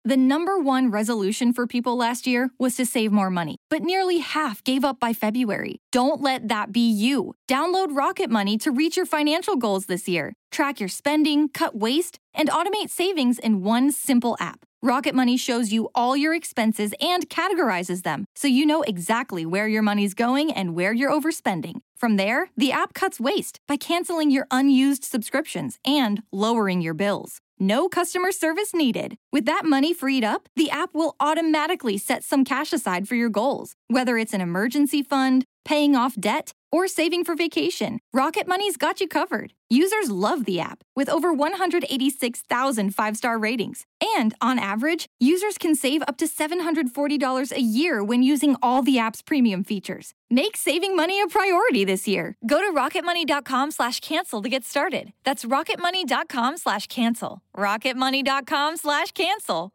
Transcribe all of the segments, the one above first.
The number one resolution for people last year was to save more money, but nearly half gave up by February. Don't let that be you. Download Rocket Money to reach your financial goals this year. Track your spending, cut waste, and automate savings in one simple app. Rocket Money shows you all your expenses and categorizes them, so you know exactly where your money's going and where you're overspending. From there, the app cuts waste by canceling your unused subscriptions and lowering your bills. No customer service needed. With that money freed up, the app will automatically set some cash aside for your goals. Whether it's an emergency fund, paying off debt, or saving for vacation, Rocket Money's got you covered. Users love the app, with over 186,000 five-star ratings. And on average, users can save up to $740 a year when using all the app's premium features. Make saving money a priority this year. Go to rocketmoney.com/cancel to get started. That's rocketmoney.com/cancel. rocketmoney.com/cancel.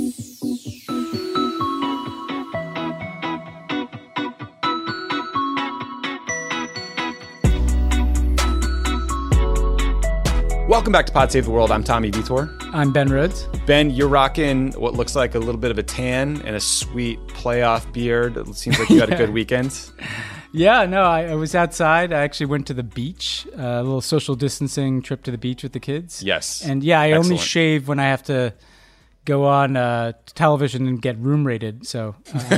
Welcome back to Pod Save the World. I'm Tommy Vitor. I'm Ben Rhodes. Ben, you're rocking what looks like a little bit of a tan and a sweet playoff beard. It seems like you had a good weekend. Yeah, no, I was outside. I actually went to the beach, a little social distancing trip to the beach with the kids. Yes. And yeah, I Excellent. only shave when I have to go on television and get room rated. So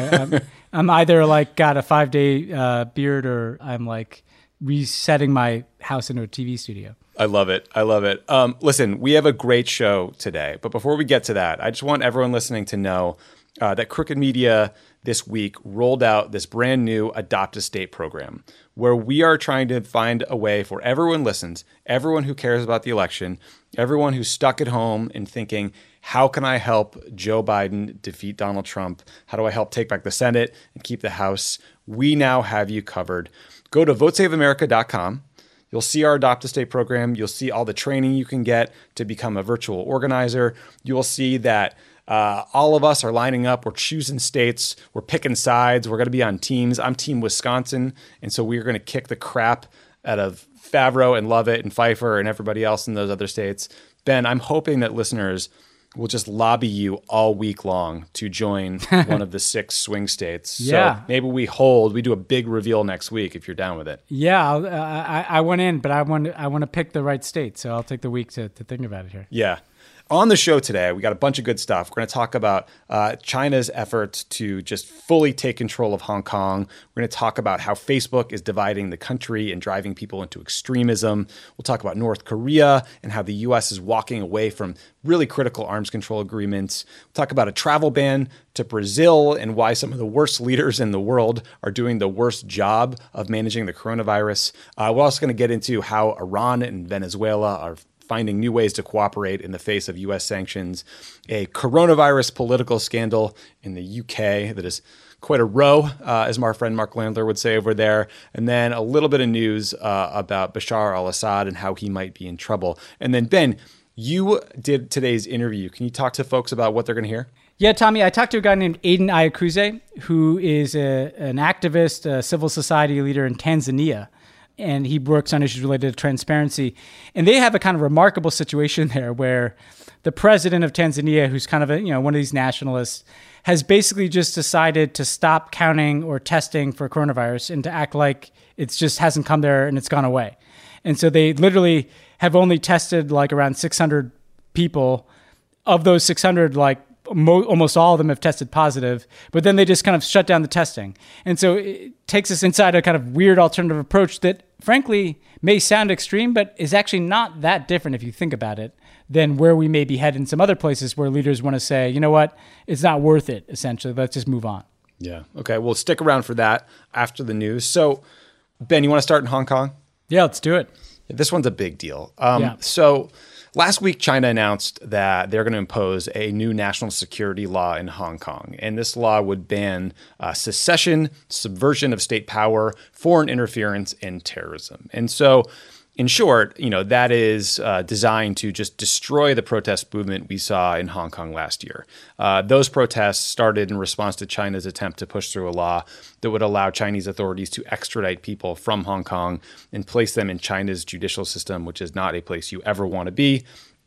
I'm either like got a 5-day beard or I'm like resetting my house into a TV studio. I love it. I love it. Listen, we have a great show today. But before we get to that, I just want everyone listening to know that Crooked Media this week rolled out this brand new Adopt a State program where we are trying to find a way for everyone listens, everyone who cares about the election, everyone who's stuck at home and thinking, how can I help Joe Biden defeat Donald Trump? How do I help take back the Senate and keep the House? We now have you covered. Go to votesaveamerica.com. You'll see our Adopt a State program. You'll see all the training you can get to become a virtual organizer. You will see that all of us are lining up. We're choosing states. We're picking sides. We're going to be on teams. I'm Team Wisconsin. And so we're going to kick the crap out of Favreau and Lovett and Pfeiffer and everybody else in those other states. Ben, I'm hoping that listeners will just lobby you all week long to join one of the 6 swing states. Yeah. So maybe we do a big reveal next week if you're down with it. Yeah, I went in, but I want to pick the right state, so I'll take the week to think about it here. Yeah. On the show today, we got a bunch of good stuff. We're going to talk about China's efforts to just fully take control of Hong Kong. We're going to talk about how Facebook is dividing the country and driving people into extremism. We'll talk about North Korea and how the U.S. is walking away from really critical arms control agreements. We'll talk about a travel ban to Brazil and why some of the worst leaders in the world are doing the worst job of managing the coronavirus. We're also going to get into how Iran and Venezuela are finding new ways to cooperate in the face of U.S. sanctions, a coronavirus political scandal in the UK that is quite a row, as our friend Mark Landler would say over there, and then a little bit of news about Bashar al-Assad and how he might be in trouble. And then, Ben, you did today's interview. Can you talk to folks about what they're going to hear? Yeah, Tommy, I talked to a guy named Aiden Ayakuze, who is an activist, a civil society leader in Tanzania. And he works on issues related to transparency. And they have a kind of remarkable situation there where the president of Tanzania, who's kind of one of these nationalists, has basically just decided to stop counting or testing for coronavirus and to act like it's just hasn't come there and it's gone away. And so they literally have only tested like around 600 people. Of those 600, like almost all of them have tested positive, but then they just kind of shut down the testing. And so it takes us inside a kind of weird alternative approach that frankly may sound extreme, but is actually not that different if you think about it than where we may be headed in some other places where leaders want to say, you know what, it's not worth it, essentially. Let's just move on. Yeah. Okay. We'll stick around for that after the news. So, Ben, you want to start in Hong Kong? Yeah, let's do it. This one's a big deal. Yeah. So last week, China announced that they're going to impose a new national security law in Hong Kong. And this law would ban secession, subversion of state power, foreign interference, and terrorism. And so, in short, that is designed to just destroy the protest movement we saw in Hong Kong last year. Those protests started in response to China's attempt to push through a law that would allow Chinese authorities to extradite people from Hong Kong and place them in China's judicial system, which is not a place you ever want to be.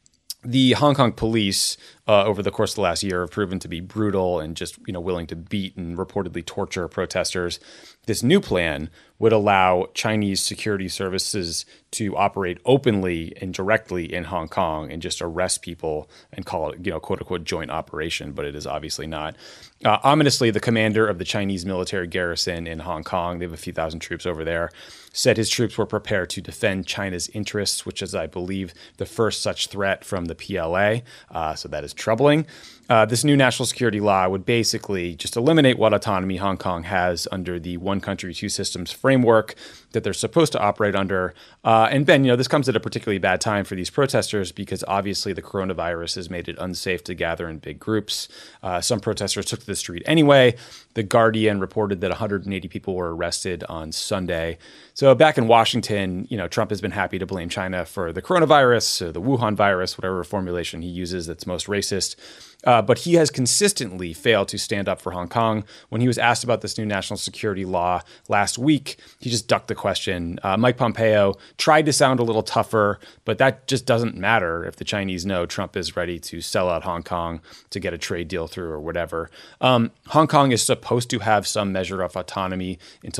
the Hong Kong police over the course of the last year have proven to be brutal and just willing to beat and reportedly torture protesters. This new plan would allow Chinese security services to operate openly and directly in Hong Kong and just arrest people and call it, quote unquote, joint operation, but it is obviously not. Ominously, the commander of the Chinese military garrison in Hong Kong, they have a few thousand troops over there, said his troops were prepared to defend China's interests, which is, I believe, the first such threat from the PLA. So that is troubling. This new national security law would basically just eliminate what autonomy Hong Kong has under the one country, two systems framework that they're supposed to operate under. And Ben, this comes at a particularly bad time for these protesters because obviously the coronavirus has made it unsafe to gather in big groups. Some protesters took to the street anyway. The Guardian reported that 180 people were arrested on Sunday. So back in Washington, Trump has been happy to blame China for the coronavirus, or the Wuhan virus, whatever formulation he uses that's most racist. But he has consistently failed to stand up for Hong Kong. When he was asked about this new national security law last week, he just ducked the question. Mike Pompeo tried to sound a little tougher, but that just doesn't matter if the Chinese know Trump is ready to sell out Hong Kong to get a trade deal through or whatever. Hong Kong is supposed to have some measure of autonomy until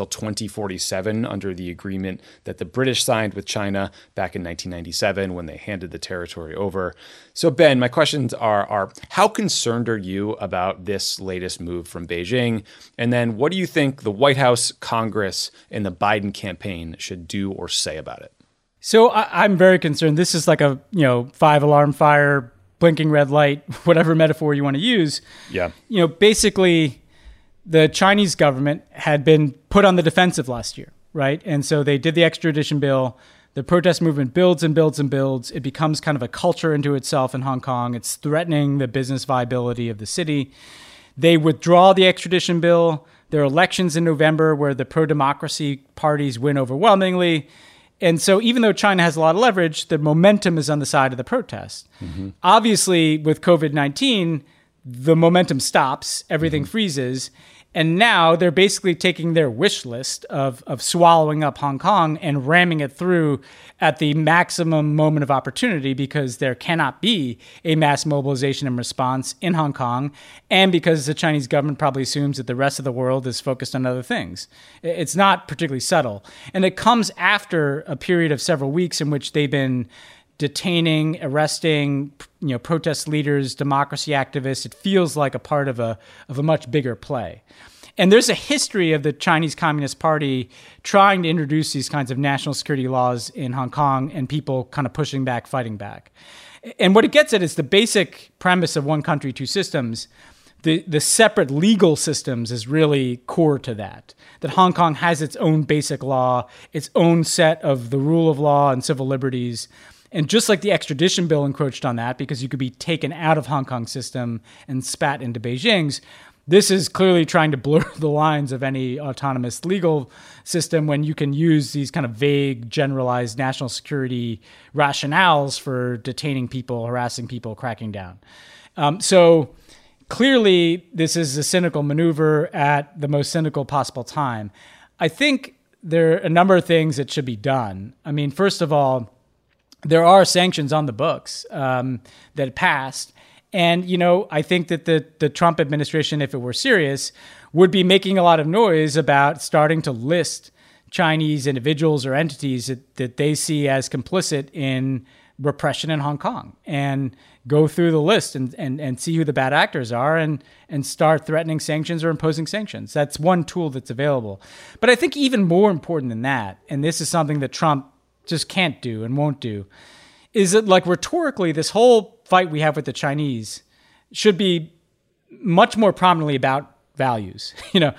2047 under the agreement that the British signed with China back in 1997 when they handed the territory over. So, Ben, my questions are how concerned are you about this latest move from Beijing? And then what do you think the White House, Congress, and the Biden campaign should do or say about it? So I'm very concerned. This is like a, 5-alarm fire, blinking red light, whatever metaphor you want to use. Yeah. Basically, the Chinese government had been put on the defensive last year, right? And so they did the extradition bill. The protest movement builds and builds and builds. It becomes kind of a culture into itself in Hong Kong. It's threatening the business viability of the city. They withdraw the extradition bill. There are elections in November where the pro-democracy parties win overwhelmingly. And so even though China has a lot of leverage, the momentum is on the side of the protest. Mm-hmm. Obviously, with COVID-19, the momentum stops, everything freezes. And now they're basically taking their wish list of swallowing up Hong Kong and ramming it through at the maximum moment of opportunity because there cannot be a mass mobilization and response in Hong Kong, and because the Chinese government probably assumes that the rest of the world is focused on other things. It's not particularly subtle. And it comes after a period of several weeks in which they've been detaining, arresting, protest leaders, democracy activists. It feels like a part of a much bigger play. And there's a history of the Chinese Communist Party trying to introduce these kinds of national security laws in Hong Kong and people kind of pushing back, fighting back. And what it gets at is the basic premise of one country, two systems. The separate legal systems is really core to that Hong Kong has its own basic law, its own set of the rule of law and civil liberties. And just like the extradition bill encroached on that, because you could be taken out of Hong Kong's system and spat into Beijing's, this is clearly trying to blur the lines of any autonomous legal system when you can use these kind of vague, generalized national security rationales for detaining people, harassing people, cracking down. So clearly, this is a cynical maneuver at the most cynical possible time. I think there are a number of things that should be done. I mean, first of all, there are sanctions on the books that passed. And, I think that the Trump administration, if it were serious, would be making a lot of noise about starting to list Chinese individuals or entities that they see as complicit in repression in Hong Kong, and go through the list and see who the bad actors are and start threatening sanctions or imposing sanctions. That's one tool that's available. But I think even more important than that, and this is something that Trump just can't do and won't do, is that, like, rhetorically, this whole fight we have with the Chinese should be much more prominently about values.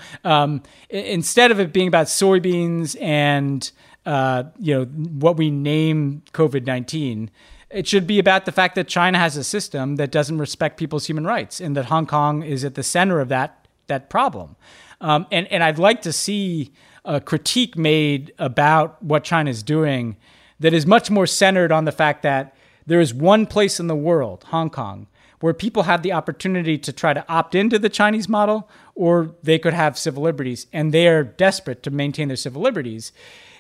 Instead of it being about soybeans and what we name COVID-19, it should be about the fact that China has a system that doesn't respect people's human rights, and that Hong Kong is at the center of that problem. And I'd like to see a critique made about what China is doing that is much more centered on the fact that there is one place in the world, Hong Kong, where people have the opportunity to try to opt into the Chinese model, or they could have civil liberties, and they are desperate to maintain their civil liberties.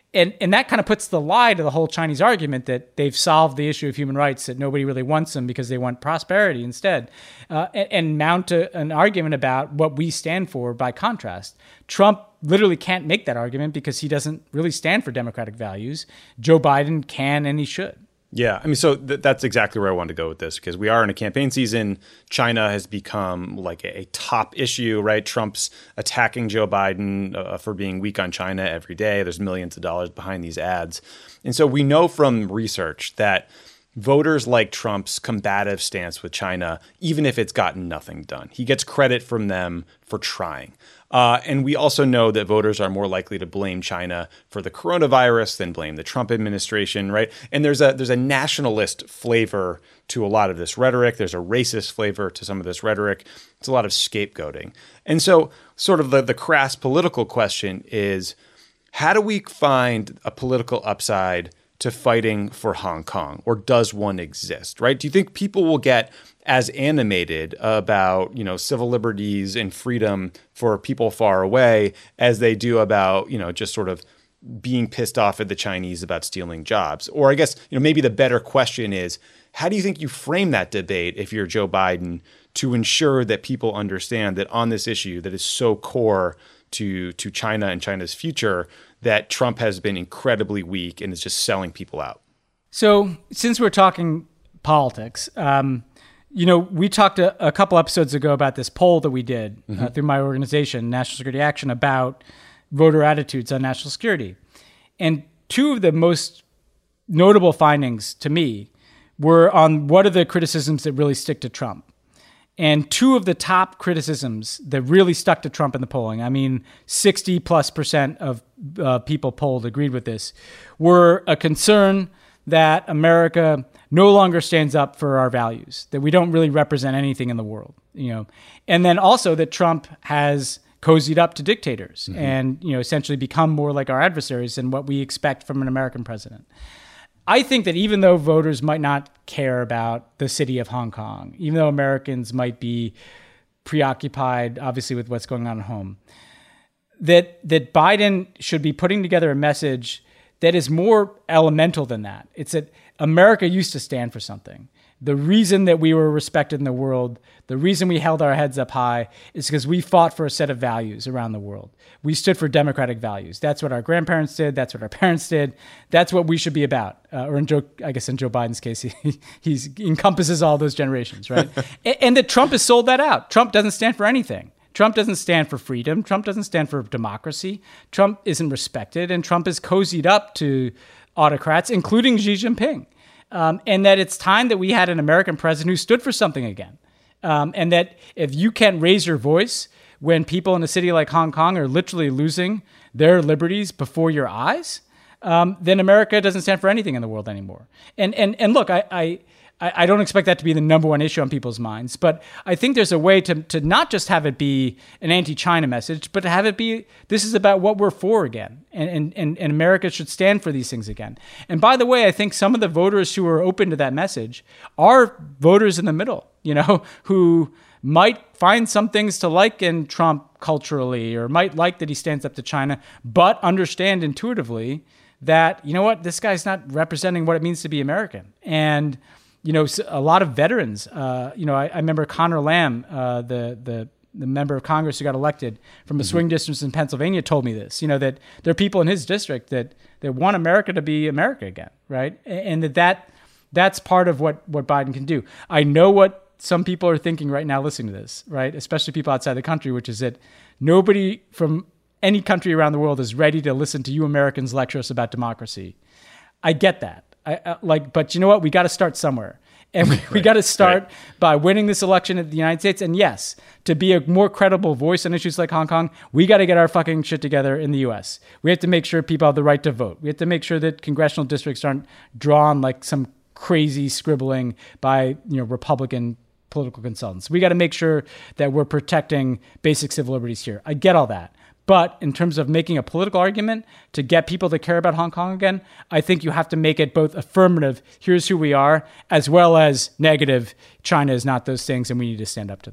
And that kind of puts the lie to the whole Chinese argument that they've solved the issue of human rights, that nobody really wants them because they want prosperity instead, and mount an argument about what we stand for by contrast. Trump literally can't make that argument because he doesn't really stand for democratic values. Joe Biden can and he should. Yeah, I mean, so that's exactly where I wanted to go with this, because we are in a campaign season. China has become like a top issue, right? Trump's attacking Joe Biden for being weak on China every day. There's millions of dollars behind these ads. And so we know from research that voters like Trump's combative stance with China, even if it's gotten nothing done. He gets credit from them for trying. And we also know that voters are more likely to blame China for the coronavirus than blame the Trump administration, right? And there's a nationalist flavor to a lot of this rhetoric. There's a racist flavor to some of this rhetoric. It's a lot of scapegoating. And so sort of the crass political question is, how do we find a political upside to fighting for Hong Kong, or does one exist, right? Do you think people will get as animated about, civil liberties and freedom for people far away as they do about, just sort of being pissed off at the Chinese about stealing jobs? Or I guess, maybe the better question is, how do you think you frame that debate if you're Joe Biden to ensure that people understand that on this issue that is so core to China and China's future, that Trump has been incredibly weak and is just selling people out? So since we're talking politics, we talked a couple episodes ago about this poll that we did through my organization, National Security Action, about voter attitudes on national security. And two of the most notable findings to me were on what are the criticisms that really stick to Trump. And two of the top criticisms that really stuck to Trump in the polling, 60+% of people polled agreed with this, were a concern that America no longer stands up for our values, that we don't really represent anything in the world, and then also that Trump has cozied up to dictators and, essentially become more like our adversaries than what we expect from an American president. I think that even though voters might not care about the city of Hong Kong, even though Americans might be preoccupied, obviously, with what's going on at home, that Biden should be putting together a message that is more elemental than that. It's that America used to stand for something. The reason that we were respected in the world, the reason we held our heads up high, is because we fought for a set of values around the world. We stood for democratic values. That's what our grandparents did. That's what our parents did. That's what we should be about. Or in Joe Biden's case, he encompasses all those generations, right? and that Trump has sold that out. Trump doesn't stand for anything. Trump doesn't stand for freedom. Trump doesn't stand for democracy. Trump isn't respected, and Trump is cozied up to autocrats, including Xi Jinping. And that it's time that we had an American president who stood for something again. And that if you can't raise your voice when people in a city like Hong Kong are literally losing their liberties before your eyes, then America doesn't stand for anything in the world anymore. And look, I don't expect that to be the number one issue on people's minds, but I think there's a way to not just have it be an anti-China message, but to have it be, this is about what we're for again, and America should stand for these things again. And by the way, I think some of the voters who are open to that message are voters in the middle, who might find some things to like in Trump culturally, or might like that he stands up to China, but understand intuitively that, this guy's not representing what it means to be American. And a lot of veterans, I remember Conor Lamb, the member of Congress who got elected from a swing district in Pennsylvania, told me this, that there are people in his district that want America to be America again, right? And that's part of what Biden can do. I know what some people are thinking right now listening to this, right? Especially people outside the country, which is that nobody from any country around the world is ready to listen to you Americans lecture us about democracy. I get that. But you know what? We got to start somewhere. And we got to start by winning this election in the United States. And yes, to be a more credible voice on issues like Hong Kong, we got to get our fucking shit together in the U.S. We have to make sure people have the right to vote. We have to make sure that congressional districts aren't drawn like some crazy scribbling by Republican political consultants. We got to make sure that we're protecting basic civil liberties here. I get all that. But in terms of making a political argument to get people to care about Hong Kong again, I think you have to make it both affirmative, here's who we are, as well as negative, China is not those things and we need to stand up to them.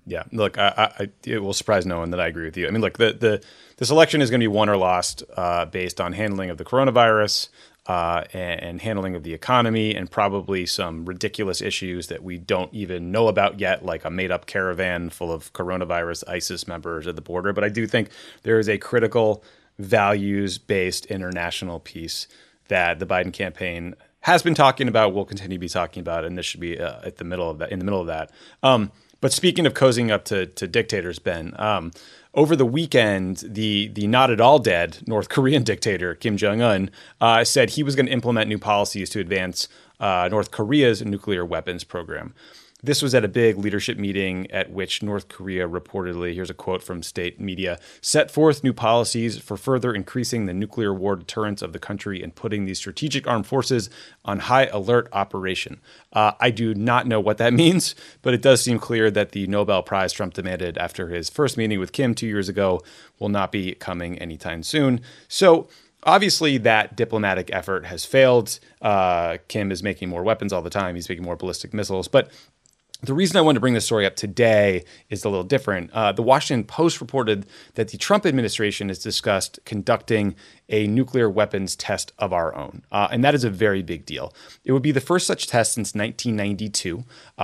Yeah, look, it will surprise no one that I agree with you. I mean, look, this election is going to be won or lost based on handling of the coronavirus and handling of the economy, and probably some ridiculous issues that we don't even know about yet, like a made-up caravan full of coronavirus ISIS members at the border. But I do think there is a critical values-based international piece that the Biden campaign has been talking about, will continue to be talking about, and this should be in the middle of that. But speaking of cozying up to dictators, Ben, over the weekend, the not at all dead North Korean dictator Kim Jong-un said he was going to implement new policies to advance North Korea's nuclear weapons program. This was at a big leadership meeting at which North Korea reportedly, here's a quote from state media, set forth new policies for further increasing the nuclear war deterrence of the country and putting the strategic armed forces on high alert operation. I do not know what that means, but it does seem clear that the Nobel Prize Trump demanded after his first meeting with Kim 2 years ago will not be coming anytime soon. So obviously, that diplomatic effort has failed. Kim is making more weapons all the time. He's making more ballistic missiles. But the reason I wanted to bring this story up today is a little different. The Washington Post reported that the Trump administration has discussed conducting a nuclear weapons test of our own. And that is a very big deal. It would be the first such test since 1992.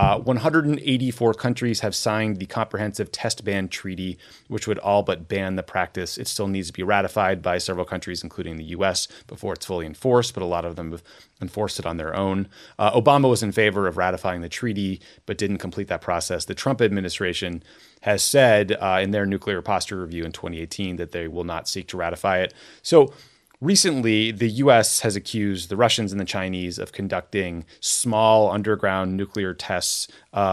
184 countries have signed the Comprehensive Test Ban Treaty, which would all but ban the practice. It still needs to be ratified by several countries, including the U.S., before it's fully enforced, but a lot of them have enforced it on their own. Obama was in favor of ratifying the treaty, but didn't complete that process. The Trump administration has said in their nuclear posture review in 2018 that they will not seek to ratify it. So recently, the U.S. has accused the Russians and the Chinese of conducting small underground nuclear tests.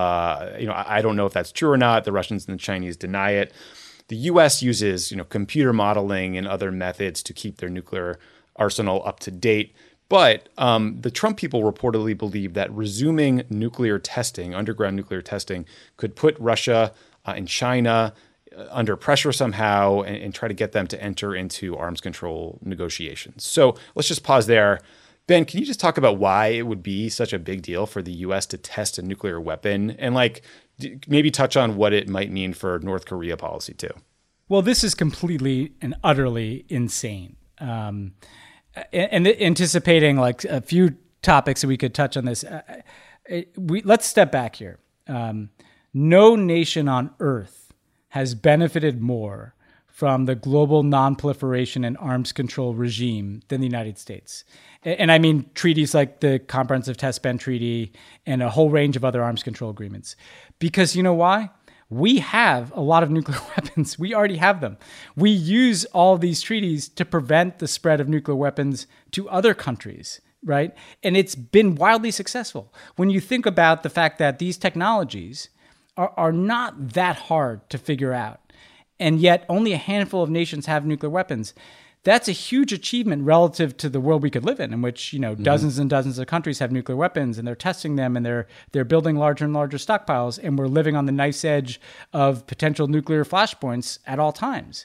I don't know if that's true or not. The Russians and the Chinese deny it. The U.S. uses computer modeling and other methods to keep their nuclear arsenal up to date. But the Trump people reportedly believe that resuming nuclear testing, underground nuclear testing, could put Russia and China under pressure somehow and try to get them to enter into arms control negotiations. So let's just pause there. Ben, can you just talk about why it would be such a big deal for the U.S. to test a nuclear weapon and maybe touch on what it might mean for North Korea policy too? Well, this is completely and utterly insane. And anticipating a few topics that we could touch on this, let's step back here. No nation on earth has benefited more from the global nonproliferation and arms control regime than the United States. And I mean treaties like the Comprehensive Test Ban Treaty and a whole range of other arms control agreements. Because you know why? We have a lot of nuclear weapons. We already have them. We use all these treaties to prevent the spread of nuclear weapons to other countries, right? And it's been wildly successful. When you think about the fact that these technologies are not that hard to figure out, and yet only a handful of nations have nuclear weapons, that's a huge achievement relative to the world we could live in which, dozens and dozens of countries have nuclear weapons and they're testing them and they're building larger and larger stockpiles, and we're living on the knife's edge of potential nuclear flashpoints at all times.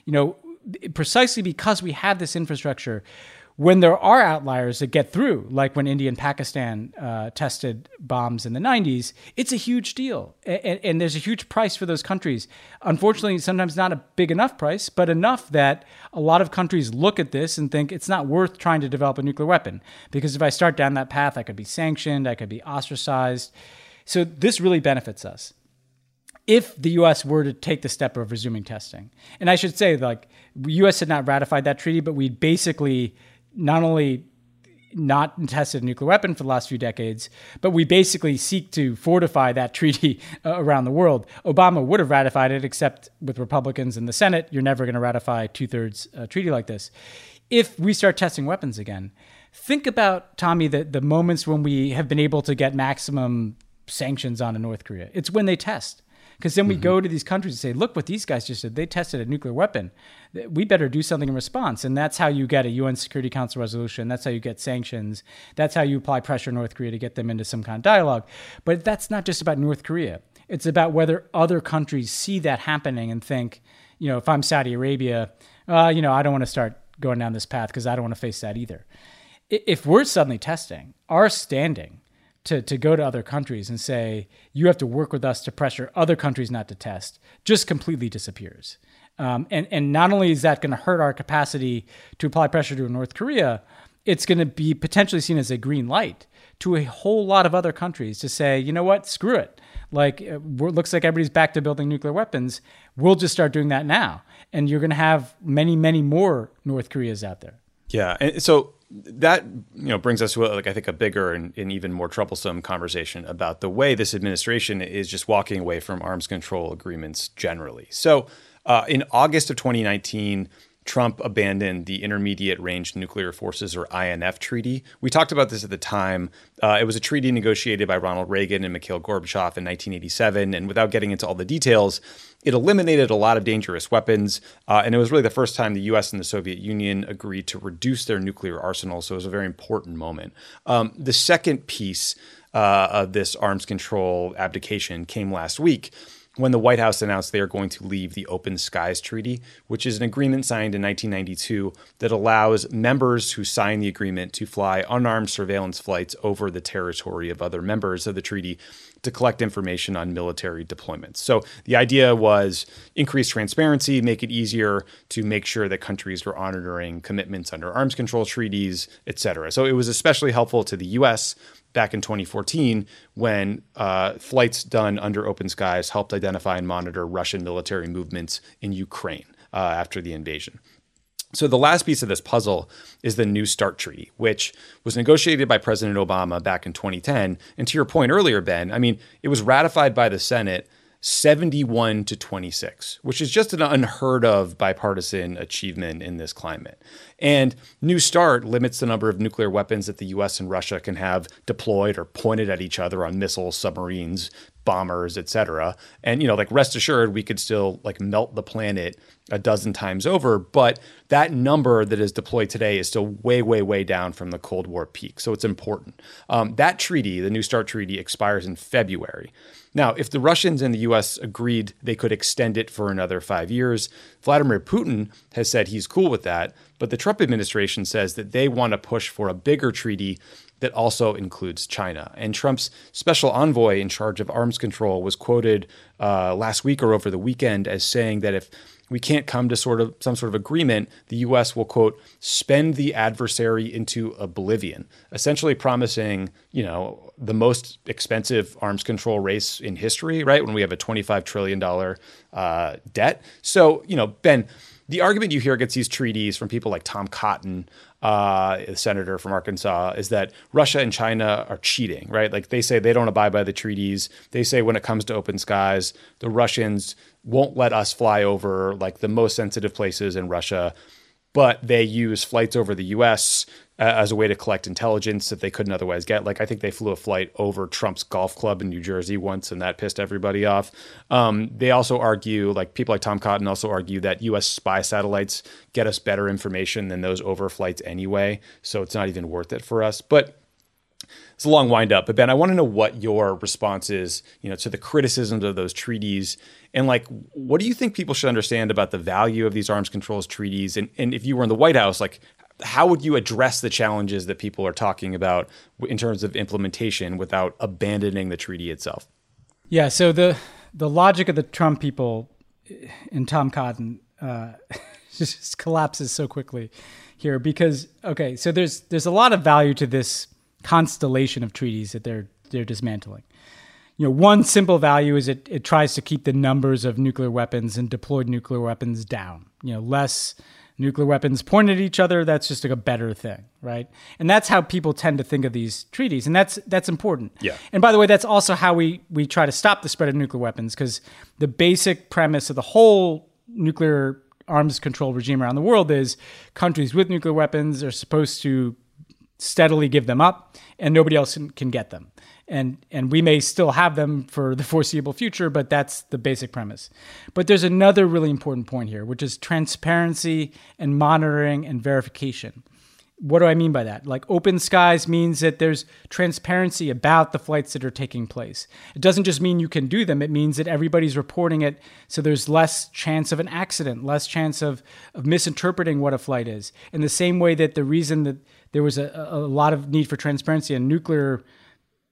Precisely because we have this infrastructure, when there are outliers that get through, like when India and Pakistan tested bombs in the 90s, it's a huge deal. And there's a huge price for those countries. Unfortunately, sometimes not a big enough price, but enough that a lot of countries look at this and think it's not worth trying to develop a nuclear weapon. Because if I start down that path, I could be sanctioned, I could be ostracized. So this really benefits us. If the U.S. were to take the step of resuming testing, and I should say, the U.S. had not ratified that treaty, but we basically not only not tested a nuclear weapon for the last few decades, but we basically seek to fortify that treaty around the world. Obama would have ratified it, except with Republicans in the Senate, you're never going to ratify two-thirds a treaty like this. If we start testing weapons again, think about, Tommy, the moments when we have been able to get maximum sanctions on a North Korea. It's when they test. Because then we go to these countries and say, look what these guys just did. They tested a nuclear weapon. We better do something in response. And that's how you get a UN Security Council resolution. That's how you get sanctions. That's how you apply pressure on North Korea to get them into some kind of dialogue. But that's not just about North Korea. It's about whether other countries see that happening and think, if I'm Saudi Arabia, I don't want to start going down this path because I don't want to face that either. If we're suddenly testing, our standing to go to other countries and say, you have to work with us to pressure other countries not to test, just completely disappears. And not only is that going to hurt our capacity to apply pressure to North Korea, it's going to be potentially seen as a green light to a whole lot of other countries to say, you know what, screw it. Like, looks like everybody's back to building nuclear weapons. We'll just start doing that now. And you're going to have many, many more North Koreas out there. Yeah. And so that, brings us to I think a bigger and even more troublesome conversation about the way this administration is just walking away from arms control agreements generally. So in August of 2019, Trump abandoned the Intermediate Range Nuclear Forces, or INF treaty. We talked about this at the time. It was a treaty negotiated by Ronald Reagan and Mikhail Gorbachev in 1987. And without getting into all the details, it eliminated a lot of dangerous weapons. And it was really the first time the U.S. and the Soviet Union agreed to reduce their nuclear arsenal. So it was a very important moment. The second piece of this arms control abdication came last week, when the White House announced they are going to leave the Open Skies Treaty, which is an agreement signed in 1992 that allows members who sign the agreement to fly unarmed surveillance flights over the territory of other members of the treaty to collect information on military deployments. So the idea was increase transparency, make it easier to make sure that countries were honoring commitments under arms control treaties, et cetera. So it was especially helpful to the U.S. back in 2014 when flights done under Open Skies helped identify and monitor Russian military movements in Ukraine after the invasion. So the last piece of this puzzle is the New START Treaty, which was negotiated by President Obama back in 2010. And to your point earlier, Ben, I mean, it was ratified by the Senate 71 to 26, which is just an unheard of bipartisan achievement in this climate. And New START limits the number of nuclear weapons that the U.S. and Russia can have deployed or pointed at each other on missiles, submarines, bombers, et cetera. And, rest assured, we could still melt the planet a dozen times over. But that number that is deployed today is still way, way, way down from the Cold War peak. So it's important. That treaty, the New START Treaty, expires in February. Now, if the Russians and the U.S. agreed they could extend it for another 5 years, Vladimir Putin has said he's cool with that. But the Trump administration says that they want to push for a bigger treaty that also includes China. And Trump's special envoy in charge of arms control was quoted last week or over the weekend as saying that if we can't come to some sort of agreement, the U.S. will, quote, spend the adversary into oblivion, essentially promising, the most expensive arms control race in history, right? When we have a $25 trillion debt. So, Ben, the argument you hear against these treaties from people like Tom Cotton, the senator from Arkansas, is that Russia and China are cheating, right? Like they say they don't abide by the treaties. They say when it comes to Open Skies, the Russians won't let us fly over the most sensitive places in Russia, but they use flights over the U.S. As a way to collect intelligence that they couldn't otherwise get. I think they flew a flight over Trump's golf club in New Jersey once, and that pissed everybody off. They also argue, people like Tom Cotton also argue that U.S. spy satellites get us better information than those overflights anyway, so it's not even worth it for us. But it's a long wind up. But Ben, I want to know what your response is, to the criticisms of those treaties. And what do you think people should understand about the value of these arms controls treaties? And if you were in the White House, how would you address the challenges that people are talking about in terms of implementation without abandoning the treaty itself? Yeah, so the logic of the Trump people and Tom Cotton just collapses so quickly here because, okay, so there's a lot of value to this constellation of treaties that they're dismantling. One simple value is it tries to keep the numbers of nuclear weapons and deployed nuclear weapons down. Less nuclear weapons pointed at each other, that's just a better thing, right? And that's how people tend to think of these treaties, and that's important. Yeah. And by the way, that's also how we try to stop the spread of nuclear weapons, because the basic premise of the whole nuclear arms control regime around the world is countries with nuclear weapons are supposed to steadily give them up, and nobody else can get them. And we may still have them for the foreseeable future, but that's the basic premise. But there's another really important point here, which is transparency and monitoring and verification. What do I mean by that? Open skies means that there's transparency about the flights that are taking place. It doesn't just mean you can do them. It means that everybody's reporting it, so there's less chance of an accident, less chance of misinterpreting what a flight is. In the same way that the reason that there was a lot of need for transparency on nuclear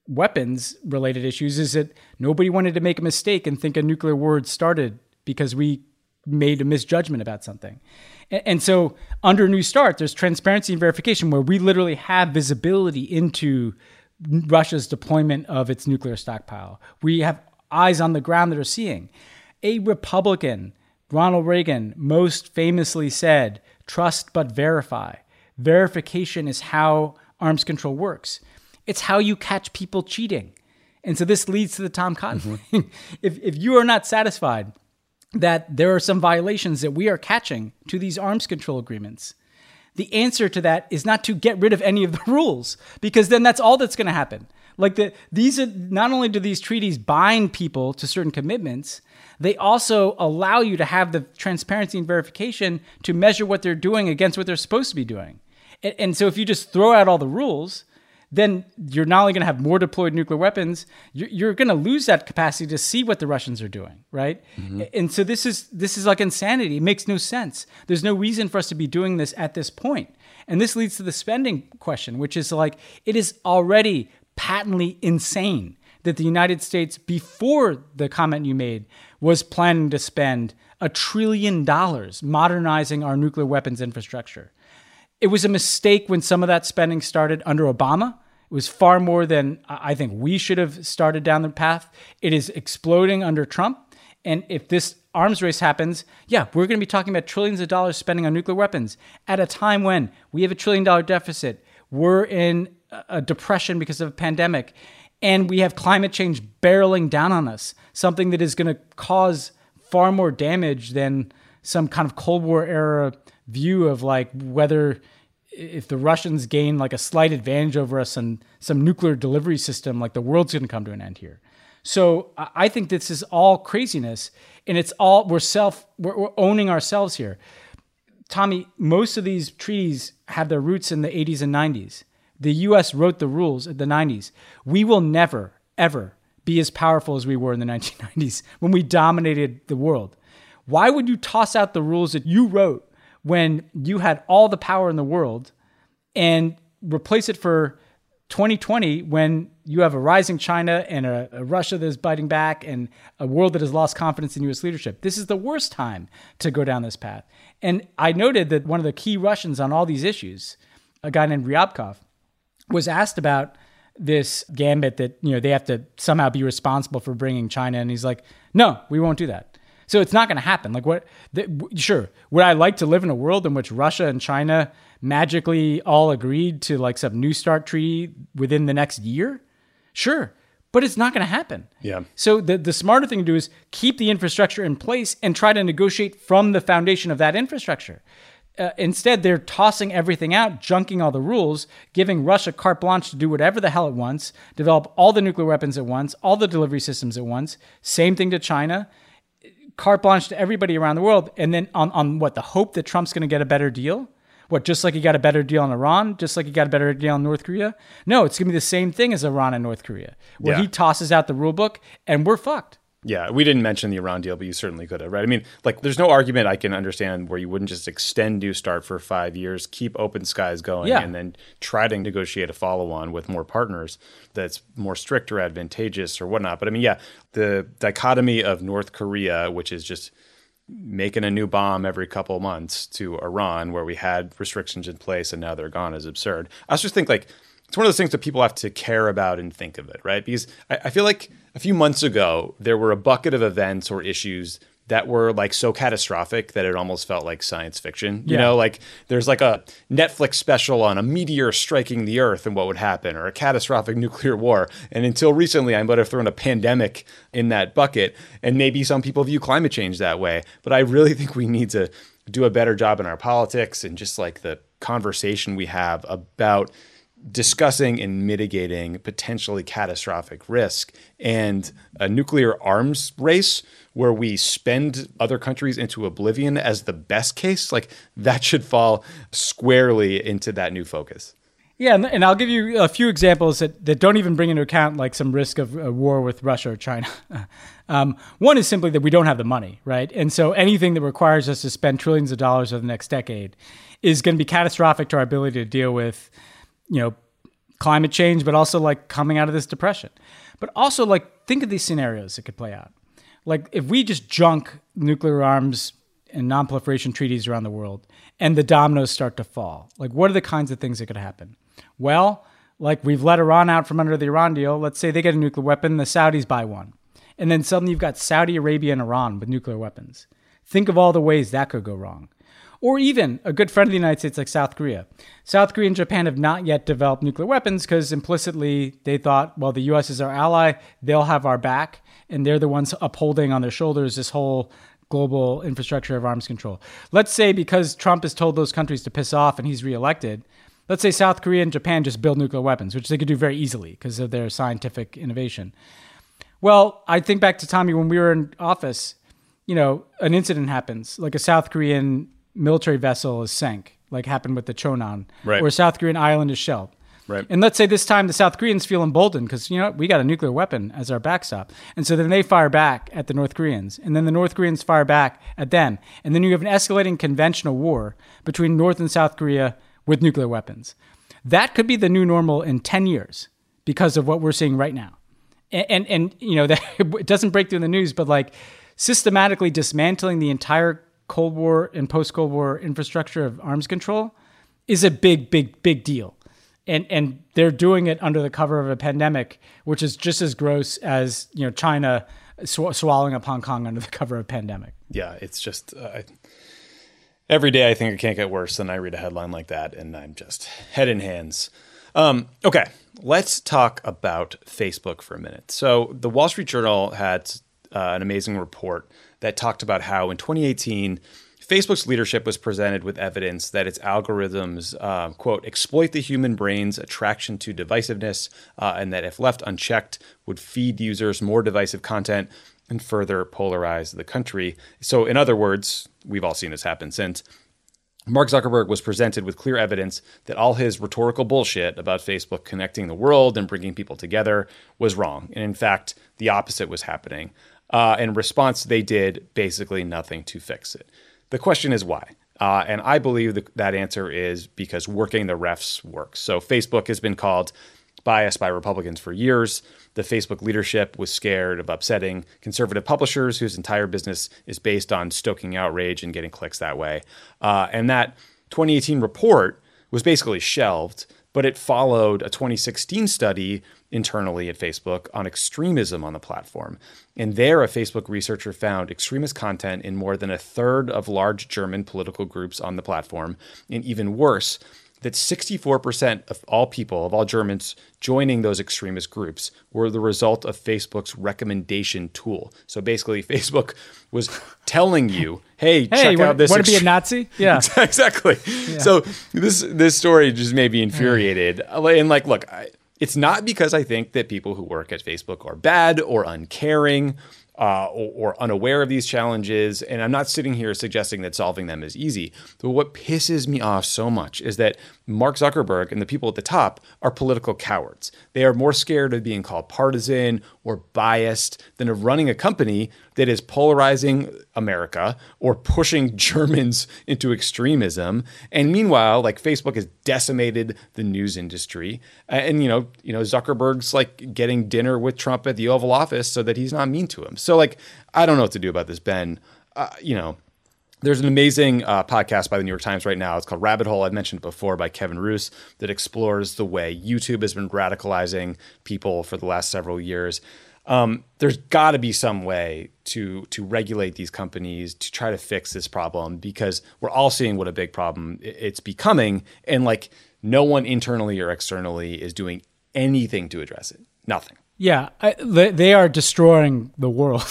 weapons-related issues is that nobody wanted to make a mistake and think a nuclear war had started because we made a misjudgment about something. And so under New START, there's transparency and verification where we literally have visibility into Russia's deployment of its nuclear stockpile. We have eyes on the ground that are seeing. A Republican, Ronald Reagan, most famously said, "Trust but verify." Verification is how arms control works. It's how you catch people cheating. And so this leads to the Tom Cotton thing. If you are not satisfied that there are some violations that we are catching to these arms control agreements, the answer to that is not to get rid of any of the rules, because then that's all that's going to happen. Like these are not only do these treaties bind people to certain commitments, they also allow you to have the transparency and verification to measure what they're doing against what they're supposed to be doing. And so if you just throw out all the rules, then you're not only going to have more deployed nuclear weapons, you're going to lose that capacity to see what the Russians are doing, right? Mm-hmm. And so this is like insanity. It makes no sense. There's no reason for us to be doing this at this point. And this leads to the spending question, which is like, it is already patently insane that the United States, before the comment you made, was planning to spend $1 trillion modernizing our nuclear weapons infrastructure. It was a mistake when some of that spending started under Obama. It was far more than I think we should have started down the path. It is exploding under Trump. And if this arms race happens, yeah, we're going to be talking about trillions of dollars spending on nuclear weapons at a time when we have $1 trillion deficit. We're in a depression because of a pandemic. And we have climate change barreling down on us, something that is going to cause far more damage than some kind of Cold War era view of like whether if the Russians gain like a slight advantage over us and some nuclear delivery system, like the world's going to come to an end here. So I think this is all craziness, and it's all we're owning ourselves here. Tommy, most of these treaties have their roots in the 80s and 90s. The U.S. wrote the rules in the 90s. We will never, ever be as powerful as we were in the 1990s when we dominated the world. Why would you toss out the rules that you wrote when you had all the power in the world and replace it for 2020 when you have a rising China and a Russia that is biting back and a world that has lost confidence in U.S. leadership? This is the worst time to go down this path. And I noted that one of the key Russians on all these issues, a guy named Ryabkov, was asked about this gambit that, you know, they have to somehow be responsible for bringing China. And he's like, no, we won't do that. So it's not going to happen. Like sure. Would I like to live in a world in which Russia and China magically all agreed to like some New START treaty within the next year? Sure. But it's not going to happen. Yeah. So the smarter thing to do is keep the infrastructure in place and try to negotiate from the foundation of that infrastructure. Instead, they're tossing everything out, junking all the rules, giving Russia carte blanche to do whatever the hell it wants, develop all the nuclear weapons at once, all the delivery systems at once. Same thing to China. Carte blanche to everybody around the world. And then on what, the hope that Trump's going to get a better deal? What, just like he got a better deal on Iran? Just like he got a better deal on North Korea? No, it's going to be the same thing as Iran and North Korea, where he tosses out the rule book and we're fucked. Yeah, we didn't mention the Iran deal, but you certainly could have, right? I mean, like, there's no argument I can understand where you wouldn't just extend New START for 5 years, keep Open Skies going, and then try to negotiate a follow-on with more partners that's more strict or advantageous or whatnot. But I mean, yeah, the dichotomy of North Korea, which is just making a new bomb every couple of months, to Iran, where we had restrictions in place and now they're gone, is absurd. I also just think, like, it's one of those things that people have to care about and think of it, right? Because I feel like a few months ago, there were a bucket of events or issues that were like so catastrophic that it almost felt like science fiction. You know, like there's like a Netflix special on a meteor striking the Earth and what would happen, or a catastrophic nuclear war. And until recently, I might have thrown a pandemic in that bucket. And maybe some people view climate change that way. But I really think we need to do a better job in our politics and just like the conversation we have about discussing and mitigating potentially catastrophic risk. And a nuclear arms race where we spend other countries into oblivion as the best case, like that should fall squarely into that new focus. Yeah, and I'll give you a few examples that don't even bring into account like some risk of a war with Russia or China. One is simply that we don't have the money, right? And so anything that requires us to spend trillions of dollars over the next decade is going to be catastrophic to our ability to deal with, you know, climate change, but also like coming out of this depression. But also like think of these scenarios that could play out. Like if we just junk nuclear arms and non-proliferation treaties around the world and the dominoes start to fall, like what are the kinds of things that could happen? Well, like we've let Iran out from under the Iran deal. Let's say they get a nuclear weapon, the Saudis buy one. And then suddenly you've got Saudi Arabia and Iran with nuclear weapons. Think of all the ways that could go wrong. Or even a good friend of the United States like South Korea. South Korea and Japan have not yet developed nuclear weapons because implicitly they thought, well, the U.S. is our ally, they'll have our back, and they're the ones upholding on their shoulders this whole global infrastructure of arms control. Let's say because Trump has told those countries to piss off and he's reelected, let's say South Korea and Japan just build nuclear weapons, which they could do very easily because of their scientific innovation. Well, I think back to Tommy when we were in office, you know, an incident happens, like a South Korean military vessel is sank, like happened with the Chonan, right, or a South Korean island is shelled. Right. And let's say this time the South Koreans feel emboldened because, you know, we got a nuclear weapon as our backstop. And so then they fire back at the North Koreans. And then the North Koreans fire back at them. And then you have an escalating conventional war between North and South Korea with nuclear weapons. That could be the new normal in 10 years because of what we're seeing right now. And you know, that it doesn't break through in the news, but like systematically dismantling the entire Cold War and post-Cold War infrastructure of arms control is a big, big, big deal. And they're doing it under the cover of a pandemic, which is just as gross as, you know, China swallowing up Hong Kong under the cover of a pandemic. Yeah, it's just every day I think it can't get worse than I read a headline like that, and I'm just head in hands. Okay, let's talk about Facebook for a minute. So the Wall Street Journal had an amazing report that talked about how in 2018, Facebook's leadership was presented with evidence that its algorithms, quote, exploit the human brain's attraction to divisiveness, and that if left unchecked, would feed users more divisive content and further polarize the country. So in other words, we've all seen this happen since. Mark Zuckerberg was presented with clear evidence that all his rhetorical bullshit about Facebook connecting the world and bringing people together was wrong. And in fact, the opposite was happening. In response, they did basically nothing to fix it. The question is why? And I believe that answer is because working the refs works. So Facebook has been called biased by Republicans for years. The Facebook leadership was scared of upsetting conservative publishers whose entire business is based on stoking outrage and getting clicks that way. And that 2018 report was basically shelved, but it followed a 2016 study internally at Facebook on extremism on the platform. And there, a Facebook researcher found extremist content in more than a third of large German political groups on the platform. And even worse, that 64% of all people, of all Germans joining those extremist groups were the result of Facebook's recommendation tool. So basically, Facebook was telling you, hey, check out this. Want to be a Nazi? Yeah. Exactly. Yeah. So this story just made me infuriated. And like, look, it's not because I think that people who work at Facebook are bad or uncaring or unaware of these challenges. And I'm not sitting here suggesting that solving them is easy. But what pisses me off so much is that Mark Zuckerberg and the people at the top are political cowards. They are more scared of being called partisan or biased than of running a company that is polarizing America or pushing Germans into extremism. And meanwhile, like Facebook has decimated the news industry. And, you know, Zuckerberg's like getting dinner with Trump at the Oval Office so that he's not mean to him. So like, I don't know what to do about this, Ben. There's an amazing podcast by the New York Times right now. It's called Rabbit Hole. I've mentioned it before, by Kevin Roose, that explores the way YouTube has been radicalizing people for the last several years. There's got to be some way to regulate these companies to try to fix this problem, because we're all seeing what a big problem it's becoming. And like, no one internally or externally is doing anything to address it. Nothing. Yeah, they are destroying the world.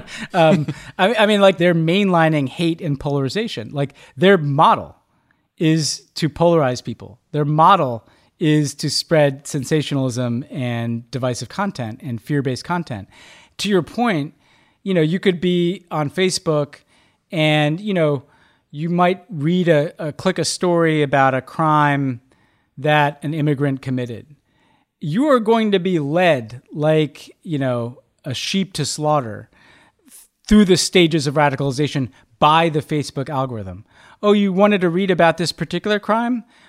I mean, like, they're mainlining hate and polarization. Like, their model is to polarize people. Their model is to spread sensationalism and divisive content and fear-based content. To your point, you could be on Facebook and, you might read click a story about a crime that an immigrant committed. You are going to be led like, a sheep to slaughter through the stages of radicalization by the Facebook algorithm. Oh, you wanted to read about this particular crime?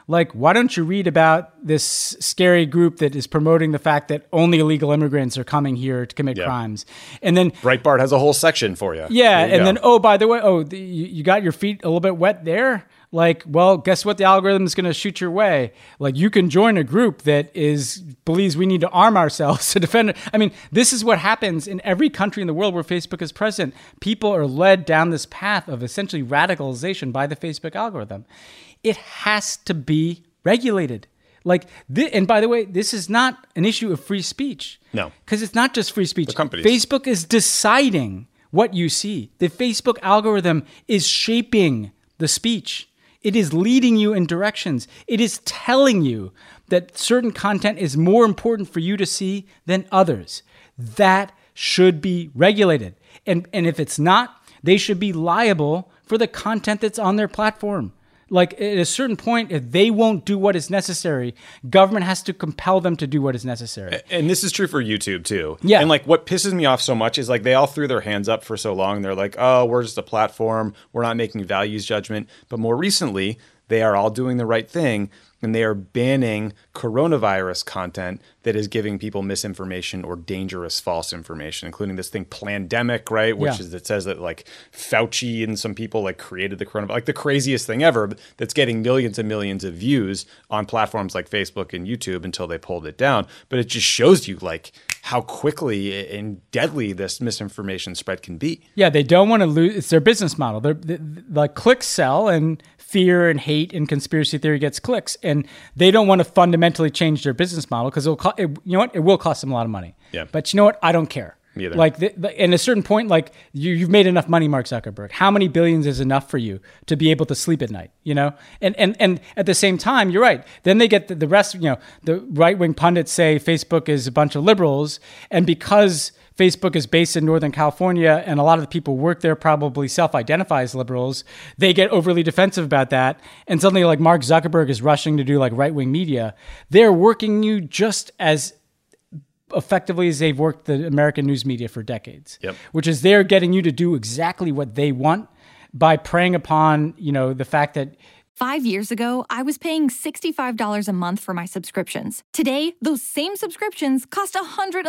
Like, why don't you read about this scary group that is promoting the fact that only illegal immigrants are coming here to commit crimes? And then Breitbart has a whole section for you. Yeah, and then, oh, by the way, you got your feet a little bit wet there? Like, well, guess what? The algorithm is going to shoot your way. Like, you can join a group that believes we need to arm ourselves to defend it. I mean, this is what happens in every country in the world where Facebook is present. People are led down this path of essentially radicalization by the Facebook algorithm. It has to be regulated. Like, and by the way, this is not an issue of free speech. No. Because it's not just free speech. The companies. Facebook is deciding what you see. The Facebook algorithm is shaping the speech. It is leading you in directions. It is telling you that certain content is more important for you to see than others. That should be regulated. And if it's not, they should be liable for the content that's on their platform. Like, at a certain point, if they won't do what is necessary, government has to compel them to do what is necessary. And this is true for YouTube, too. Yeah. And, like, what pisses me off so much is, like, they all threw their hands up for so long. They're like, oh, we're just a platform. We're not making values judgment. But more recently, they are all doing the right thing, and they are banning coronavirus content that is giving people misinformation or dangerous false information, including this thing Plandemic, right? Which is, it says that like Fauci and some people like created the coronavirus, like the craziest thing ever that's getting millions and millions of views on platforms like Facebook and YouTube until they pulled it down. But it just shows you like how quickly and deadly this misinformation spread can be. Yeah, they don't want to lose. It's their business model. They're like clicks sell, and fear and hate and conspiracy theory gets clicks, and they don't want to fundamentally change their business model because you know what? It will cost them a lot of money. Yeah. But you know what? I don't care. Me either. Like, in a certain point, like you've made enough money, Mark Zuckerberg. How many billions is enough for you to be able to sleep at night? You know, and at the same time, you're right. Then they get the rest. You know, the right wing pundits say Facebook is a bunch of liberals, and because Facebook is based in Northern California and a lot of the people who work there probably self-identify as liberals, they get overly defensive about that. And suddenly like Mark Zuckerberg is rushing to do like right-wing media. They're working you just as effectively as they've worked the American news media for decades, which is they're getting you to do exactly what they want by preying upon, you know, the fact that 5 years ago, I was paying $65 a month for my subscriptions. Today, those same subscriptions cost $111,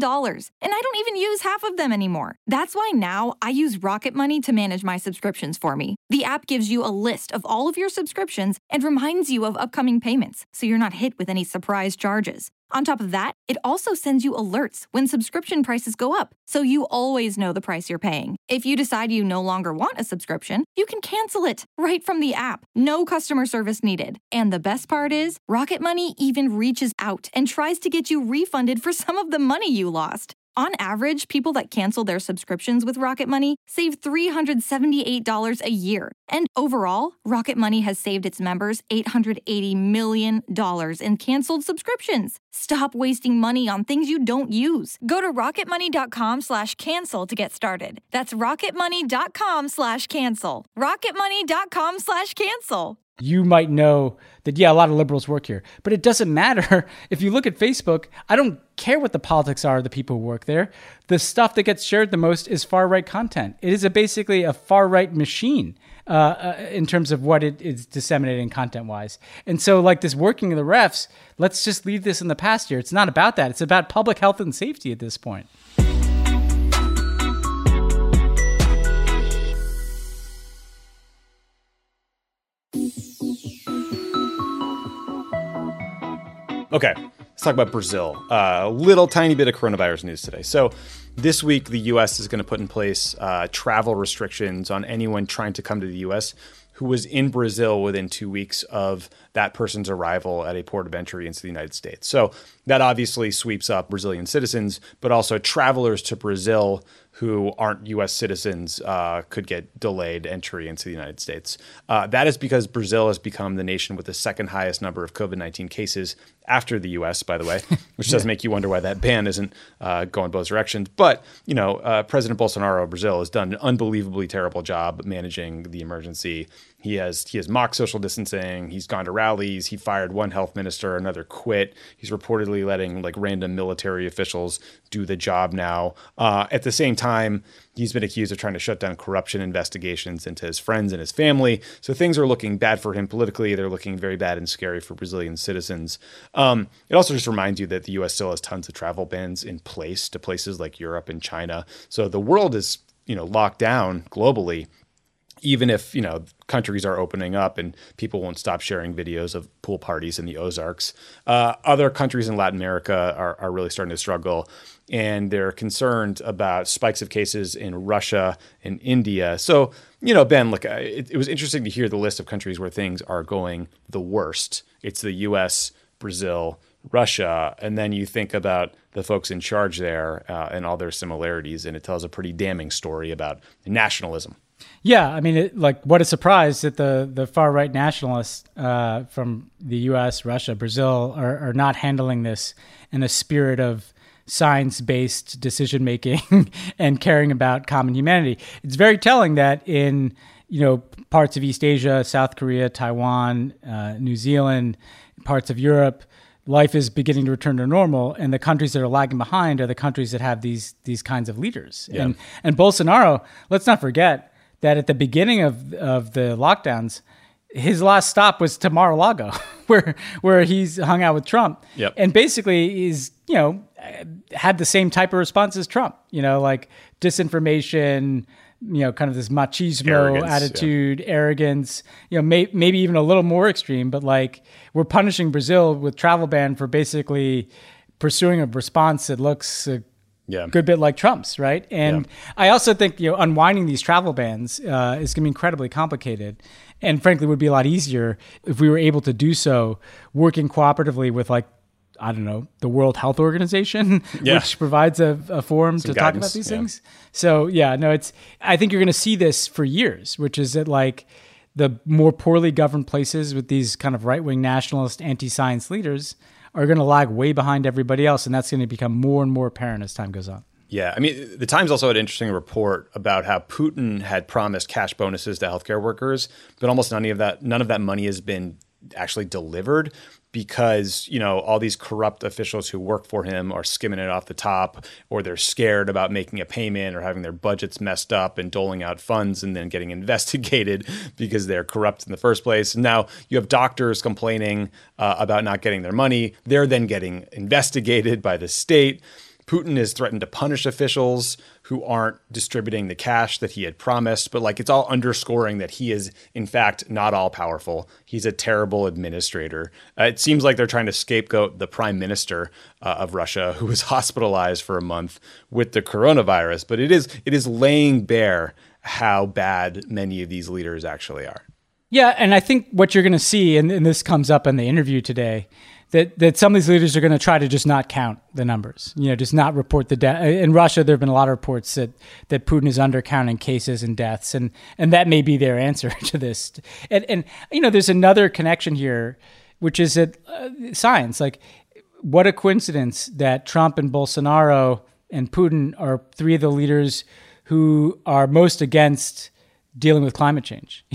and I don't even use half of them anymore. That's why now I use Rocket Money to manage my subscriptions for me. The app gives you a list of all of your subscriptions and reminds you of upcoming payments, so you're not hit with any surprise charges. On top of that, it also sends you alerts when subscription prices go up, so you always know the price you're paying. If you decide you no longer want a subscription, you can cancel it right from the app. No customer service needed. And the best part is, Rocket Money even reaches out and tries to get you refunded for some of the money you lost. On average, people that cancel their subscriptions with Rocket Money save $378 a year. And overall, Rocket Money has saved its members $880 million in canceled subscriptions. Stop wasting money on things you don't use. Go to rocketmoney.com/cancel to get started. That's rocketmoney.com/cancel. rocketmoney.com/cancel. You might know that, yeah, a lot of liberals work here, but it doesn't matter. If you look at Facebook, I don't care what the politics are of the people who work there. The stuff that gets shared the most is far-right content. It is basically a far-right machine in terms of what it is disseminating content-wise. And so like this working of the refs, let's just leave this in the past here. It's not about that. It's about public health and safety at this point. Okay, let's talk about Brazil. A little tiny bit of coronavirus news today. So this week, the U.S. is going to put in place travel restrictions on anyone trying to come to the U.S. who was in Brazil within 2 weeks of that person's arrival at a port of entry into the United States. So that obviously sweeps up Brazilian citizens, but also travelers to Brazil who aren't U.S. citizens could get delayed entry into the United States. That is because Brazil has become the nation with the second highest number of COVID-19 cases after the U.S., by the way, which does make you wonder why that ban isn't going both directions. But, you know, President Bolsonaro of Brazil has done an unbelievably terrible job managing the emergency. He has mocked social distancing. He's gone to rallies. He fired one health minister, another quit. He's reportedly letting like random military officials do the job now. At the same time, he's been accused of trying to shut down corruption investigations into his friends and his family. So things are looking bad for him politically. They're looking very bad and scary for Brazilian citizens. It also just reminds you that the U.S. still has tons of travel bans in place to places like Europe and China. So the world is, locked down globally. Even if, countries are opening up and people won't stop sharing videos of pool parties in the Ozarks. Other countries in Latin America are really starting to struggle, and they're concerned about spikes of cases in Russia and India. So, Ben, look, it was interesting to hear the list of countries where things are going the worst. It's the U.S., Brazil, Russia, and then you think about the folks in charge there and all their similarities, and it tells a pretty damning story about nationalism. Yeah, I mean, what a surprise that the far-right nationalists from the U.S., Russia, Brazil are not handling this in a spirit of science-based decision-making and caring about common humanity. It's very telling that in, parts of East Asia, South Korea, Taiwan, New Zealand, parts of Europe, life is beginning to return to normal, and the countries that are lagging behind are the countries that have these kinds of leaders. Yeah. And Bolsonaro, let's not forget that at the beginning of the lockdowns, his last stop was to Mar-a-Lago, where he's hung out with Trump. Yep. And basically is, had the same type of response as Trump, like disinformation, kind of this machismo attitude, arrogance, maybe even a little more extreme, but like we're punishing Brazil with travel ban for basically pursuing a response that looks a good bit like Trump's, right? And I also think, unwinding these travel bans is going to be incredibly complicated, and frankly would be a lot easier if we were able to do so working cooperatively with the World Health Organization, which provides a forum to talk about these things. So I think you're going to see this for years, which is that like the more poorly governed places with these kind of right-wing nationalist anti-science leaders are going to lag way behind everybody else. And that's going to become more and more apparent as time goes on. Yeah. I mean, the Times also had an interesting report about how Putin had promised cash bonuses to healthcare workers, but almost none of that money has been actually delivered because, all these corrupt officials who work for him are skimming it off the top, or they're scared about making a payment or having their budgets messed up and doling out funds and then getting investigated because they're corrupt in the first place. And now you have doctors complaining about not getting their money. They're then getting investigated by the state. Putin has threatened to punish officials who aren't distributing the cash that he had promised, but it's all underscoring that he is, in fact, not all powerful. He's a terrible administrator. It seems like they're trying to scapegoat the prime minister of Russia, who was hospitalized for a month with the coronavirus. But it is laying bare how bad many of these leaders actually are. Yeah, and I think what you're going to see, and this comes up in the interview today, that some of these leaders are going to try to just not count the numbers, just not report the death. In Russia, there have been a lot of reports that Putin is undercounting cases and deaths, and that may be their answer to this. And there's another connection here, which is that science. Like, what a coincidence that Trump and Bolsonaro and Putin are three of the leaders who are most against dealing with climate change.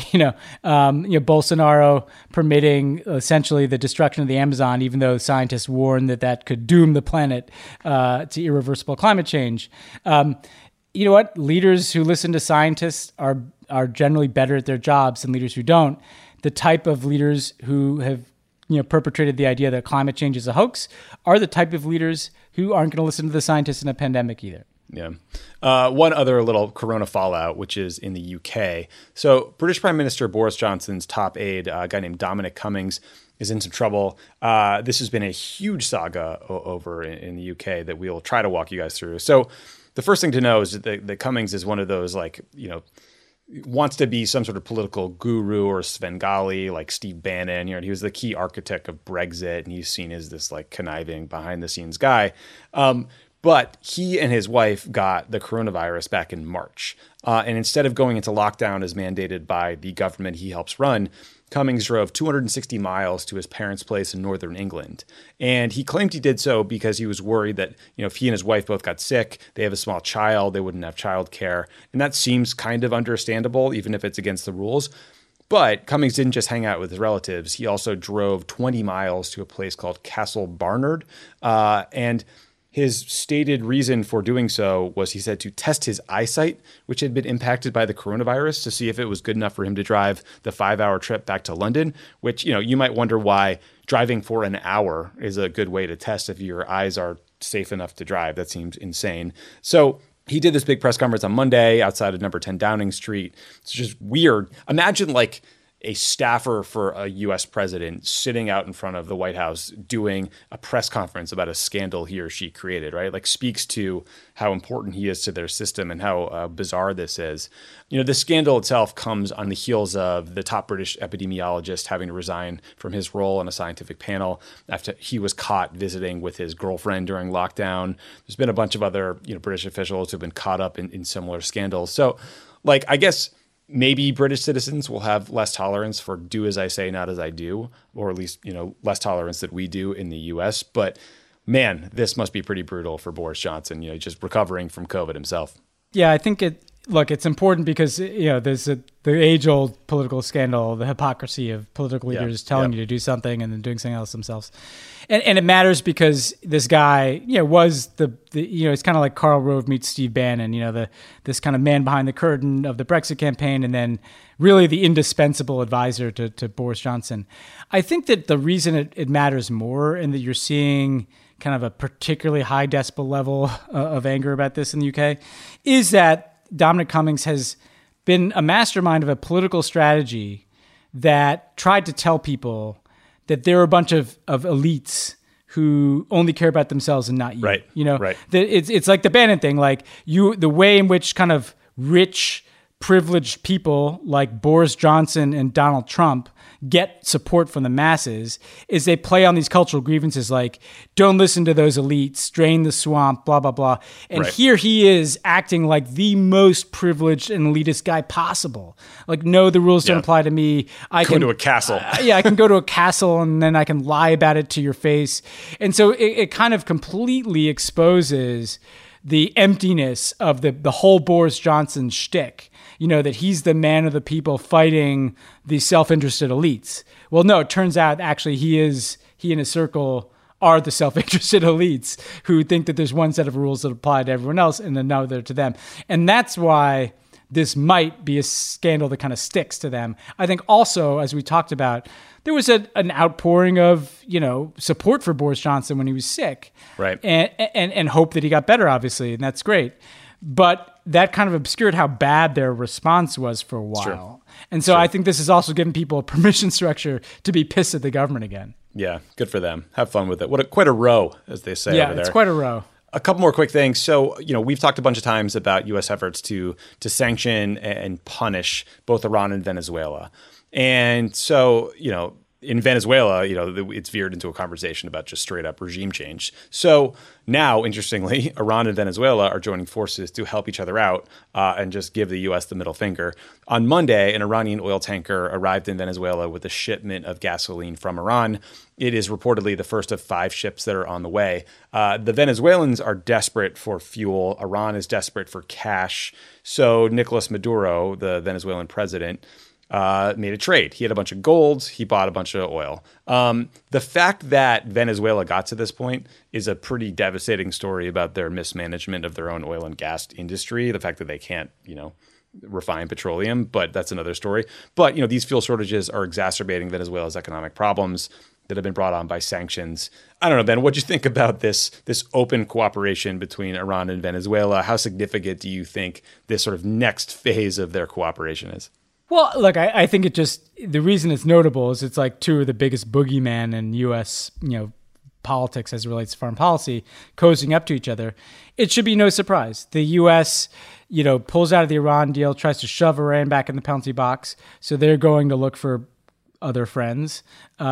Bolsonaro permitting essentially the destruction of the Amazon, even though scientists warn that could doom the planet to irreversible climate change. You know what? Leaders who listen to scientists are generally better at their jobs than leaders who don't. The type of leaders who have perpetrated the idea that climate change is a hoax are the type of leaders who aren't going to listen to the scientists in a pandemic either. Yeah. One other little corona fallout, which is in the UK. So British Prime Minister Boris Johnson's top aide, a guy named Dominic Cummings, is in some trouble. This has been a huge saga over in the UK that we'll try to walk you guys through. So the first thing to know is that Cummings is one of those wants to be some sort of political guru or Svengali like Steve Bannon. He was the key architect of Brexit, and he's seen as this conniving behind the scenes guy. But he and his wife got the coronavirus back in March. And instead of going into lockdown as mandated by the government he helps run, Cummings drove 260 miles to his parents' place in northern England. And he claimed he did so because he was worried that, if he and his wife both got sick, they have a small child, they wouldn't have childcare. And that seems kind of understandable, even if it's against the rules. But Cummings didn't just hang out with his relatives. He also drove 20 miles to a place called Castle Barnard. And his stated reason for doing so was, he said, to test his eyesight, which had been impacted by the coronavirus, to see if it was good enough for him to drive the 5-hour trip back to London, which, you might wonder why driving for an hour is a good way to test if your eyes are safe enough to drive. That seems insane. So he did this big press conference on Monday outside of number 10 Downing Street. It's just weird. Imagine like a staffer for a U.S. president sitting out in front of the White House doing a press conference about a scandal he or she created, right? Like, speaks to how important he is to their system and how bizarre this is. The scandal itself comes on the heels of the top British epidemiologist having to resign from his role on a scientific panel after he was caught visiting with his girlfriend during lockdown. There's been a bunch of other, British officials who've been caught up in similar scandals. So, I guess maybe British citizens will have less tolerance for do as I say, not as I do, or at least, less tolerance that we do in the U.S. But man, this must be pretty brutal for Boris Johnson, just recovering from COVID himself. Yeah, I think it's important because, there's the age-old political scandal, the hypocrisy of political leaders telling you to do something and then doing something else themselves. And it matters because this guy, was the it's kind of like Karl Rove meets Steve Bannon, this kind of man behind the curtain of the Brexit campaign, and then really the indispensable advisor to Boris Johnson. I think that the reason it matters more, and that you're seeing kind of a particularly high decibel level of anger about this in the UK, is that Dominic Cummings has been a mastermind of a political strategy that tried to tell people that there are a bunch of elites who only care about themselves and not you. Right. Right. It's like the Bannon thing, like the way in which kind of rich, privileged people like Boris Johnson and Donald Trump get support from the masses is they play on these cultural grievances like, don't listen to those elites, drain the swamp, blah, blah, blah. And here he is acting like the most privileged and elitist guy possible. Like, no, the rules don't apply to me. I can go to a castle. I can go to a castle and then I can lie about it to your face. And so it kind of completely exposes the emptiness of the whole Boris Johnson shtick. That he's the man of the people fighting the self-interested elites. Well, no, it turns out actually he and his circle are the self-interested elites who think that there's one set of rules that apply to everyone else and another to them. And that's why this might be a scandal that kind of sticks to them. I think also, as we talked about, there was an outpouring of, support for Boris Johnson when he was sick. Right. And hope that he got better, obviously, and that's great. But that kind of obscured how bad their response was for a while. Sure. And so I think this has also given people a permission structure to be pissed at the government again. Yeah, good for them. Have fun with it. Quite a row, as they say over there. Yeah, it's quite a row. A couple more quick things. So, we've talked a bunch of times about U.S. efforts to sanction and punish both Iran and Venezuela. And so, in Venezuela, it's veered into a conversation about just straight up regime change. So now, interestingly, Iran and Venezuela are joining forces to help each other out and just give the U.S. the middle finger. On Monday, an Iranian oil tanker arrived in Venezuela with a shipment of gasoline from Iran. It is reportedly the first of 5 ships that are on the way. The Venezuelans are desperate for fuel. Iran is desperate for cash. So Nicolas Maduro, the Venezuelan president, made a trade. He had a bunch of gold. He bought a bunch of oil. The fact that Venezuela got to this point is a pretty devastating story about their mismanagement of their own oil and gas industry. The fact that they can't, refine petroleum, but that's another story. But, these fuel shortages are exacerbating Venezuela's economic problems that have been brought on by sanctions. I don't know, Ben, what do you think about this open cooperation between Iran and Venezuela? How significant do you think this sort of next phase of their cooperation is? Well, look, I think the reason it's notable is it's like two of the biggest boogeymen in U.S., politics as it relates to foreign policy cozying up to each other. It should be no surprise. The U.S., pulls out of the Iran deal, tries to shove Iran back in the penalty box. So they're going to look for other friends.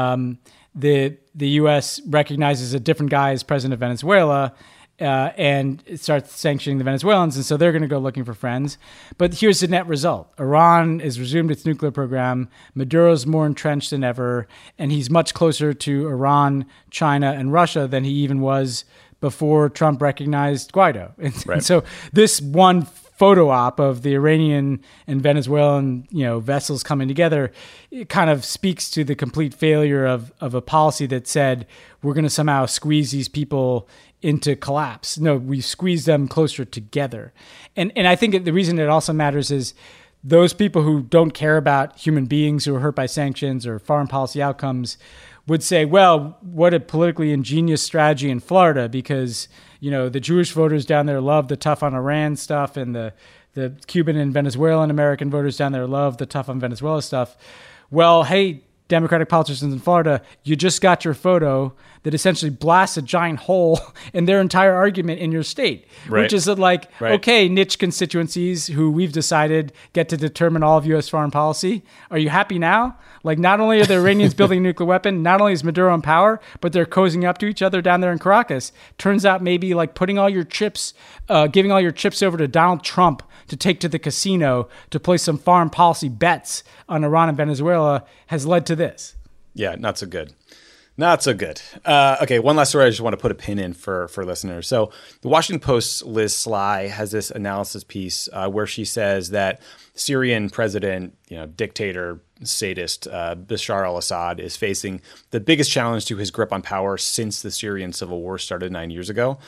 The U.S. recognizes a different guy as president of Venezuela, and it starts sanctioning the Venezuelans, and so they're going to go looking for friends. But here's the net result. Iran has resumed its nuclear program. Maduro's more entrenched than ever, and he's much closer to Iran, China, and Russia than he even was before Trump recognized Guaido. And so this one photo op of the Iranian and Venezuelan, vessels coming together, it kind of speaks to the complete failure of a policy that said we're going to somehow squeeze these people into collapse. No, we squeeze them closer together. And I think the reason it also matters is those people who don't care about human beings who are hurt by sanctions or foreign policy outcomes would say, well, what a politically ingenious strategy in Florida, because, the Jewish voters down there love the tough on Iran stuff, and the Cuban and Venezuelan American voters down there love the tough on Venezuela stuff. Well, hey, Democratic politicians in Florida, you just got your photo that essentially blasts a giant hole in their entire argument in your state, right. Which is okay, niche constituencies who we've decided get to determine all of U.S. foreign policy. Are you happy now? Not only are the Iranians building a nuclear weapon, not only is Maduro in power, but they're cozying up to each other down there in Caracas. Turns out maybe putting all your chips, giving all your chips over to Donald Trump to take to the casino to play some foreign policy bets on Iran and Venezuela has led to this. Yeah, not so good. Not so good. Okay, one last story I just want to put a pin in for listeners. So the Washington Post's Liz Sly has this analysis piece where she says that Syrian president, dictator, sadist Bashar al-Assad is facing the biggest challenge to his grip on power since the Syrian civil war started 9 years ago.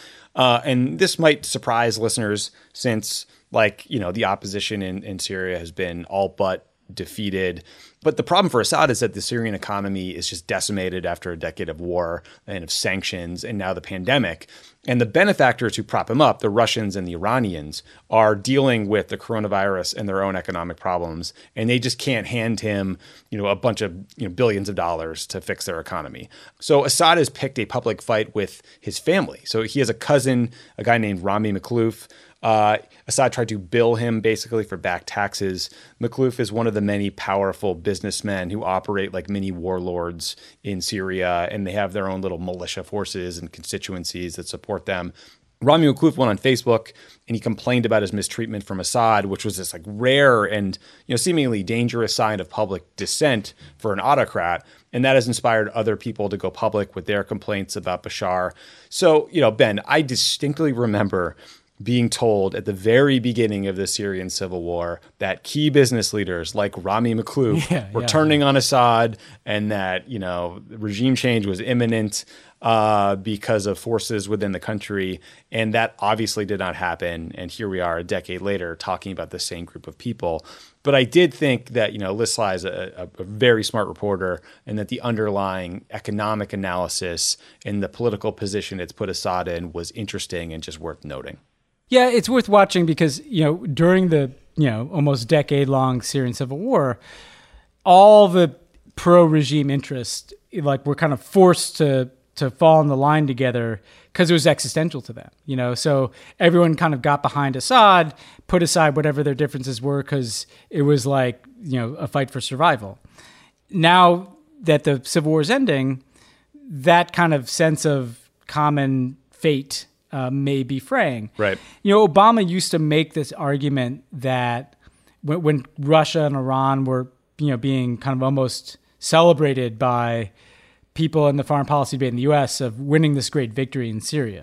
And this might surprise listeners since, the opposition in Syria has been all but defeated. But the problem for Assad is that the Syrian economy is just decimated after a decade of war and of sanctions and now the pandemic. And the benefactors who prop him up, the Russians and the Iranians, are dealing with the coronavirus and their own economic problems. And they just can't hand him, a bunch of billions of dollars to fix their economy. So Assad has picked a public fight with his family. So he has a cousin, a guy named Rami Makhlouf. Assad tried to bill him basically for back taxes. Makhlouf is one of the many powerful businessmen who operate like mini warlords in Syria, and they have their own little militia forces and constituencies that support them. Rami Makhlouf went on Facebook and he complained about his mistreatment from Assad, which was this rare and seemingly dangerous sign of public dissent for an autocrat. And that has inspired other people to go public with their complaints about Bashar. So, Ben, I distinctly remember being told at the very beginning of the Syrian civil war that key business leaders like Rami Makhlouf were turning on Assad, and that, regime change was imminent because of forces within the country. And that obviously did not happen. And here we are a decade later talking about the same group of people. But I did think that, Liz Sly is a very smart reporter, and that the underlying economic analysis and the political position it's put Assad in was interesting and just worth noting. Yeah, it's worth watching because, during the, almost decade-long Syrian civil war, all the pro-regime interests, were kind of forced to fall in the line together because it was existential to them, So everyone kind of got behind Assad, put aside whatever their differences were because it was a fight for survival. Now that the civil war is ending, that kind of sense of common fate may be fraying. Right. Obama used to make this argument that when Russia and Iran were, being kind of almost celebrated by people in the foreign policy debate in the U.S. of winning this great victory in Syria,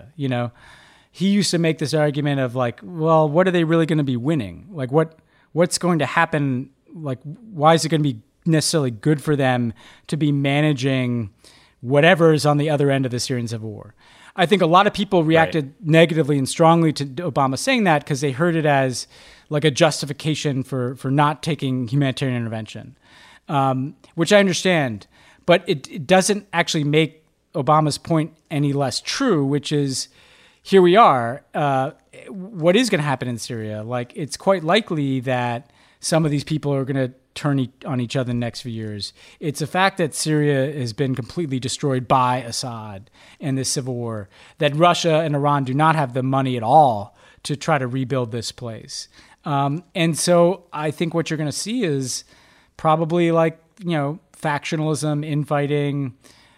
he used to make this argument of well, what are they really going to be winning? What's going to happen? Why is it going to be necessarily good for them to be managing whatever is on the other end of the Syrian civil war? I think a lot of people reacted negatively and strongly to Obama saying that because they heard it as a justification for not taking humanitarian intervention, which I understand. But it doesn't actually make Obama's point any less true, which is here we are. What is going to happen in Syria? It's quite likely that some of these people are going to turn on each other in the next few years. It's a fact that Syria has been completely destroyed by Assad and this civil war, that Russia and Iran do not have the money at all to try to rebuild this place. And so I think what you're going to see is probably factionalism, infighting.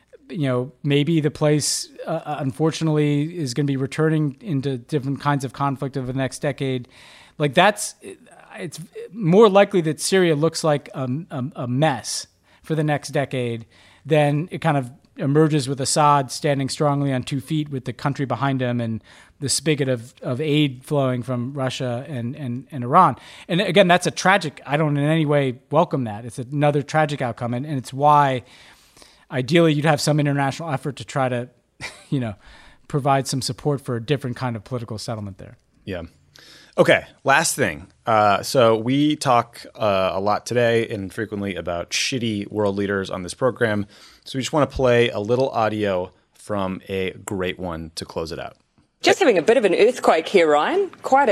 Maybe the place, unfortunately, is going to be returning into different kinds of conflict over the next decade. It's more likely that Syria looks like a mess for the next decade than it kind of emerges with Assad standing strongly on 2 feet with the country behind him and the spigot of aid flowing from Russia and Iran. And again, that's a tragic, I don't in any way welcome that. It's another tragic outcome. And it's why ideally you'd have some international effort to try to, provide some support for a different kind of political settlement there. Yeah. Okay, last thing. So we talk a lot today and frequently about shitty world leaders on this program. So we just want to play a little audio from a great one to close it out. Just having a bit of an earthquake here, Ryan. Quite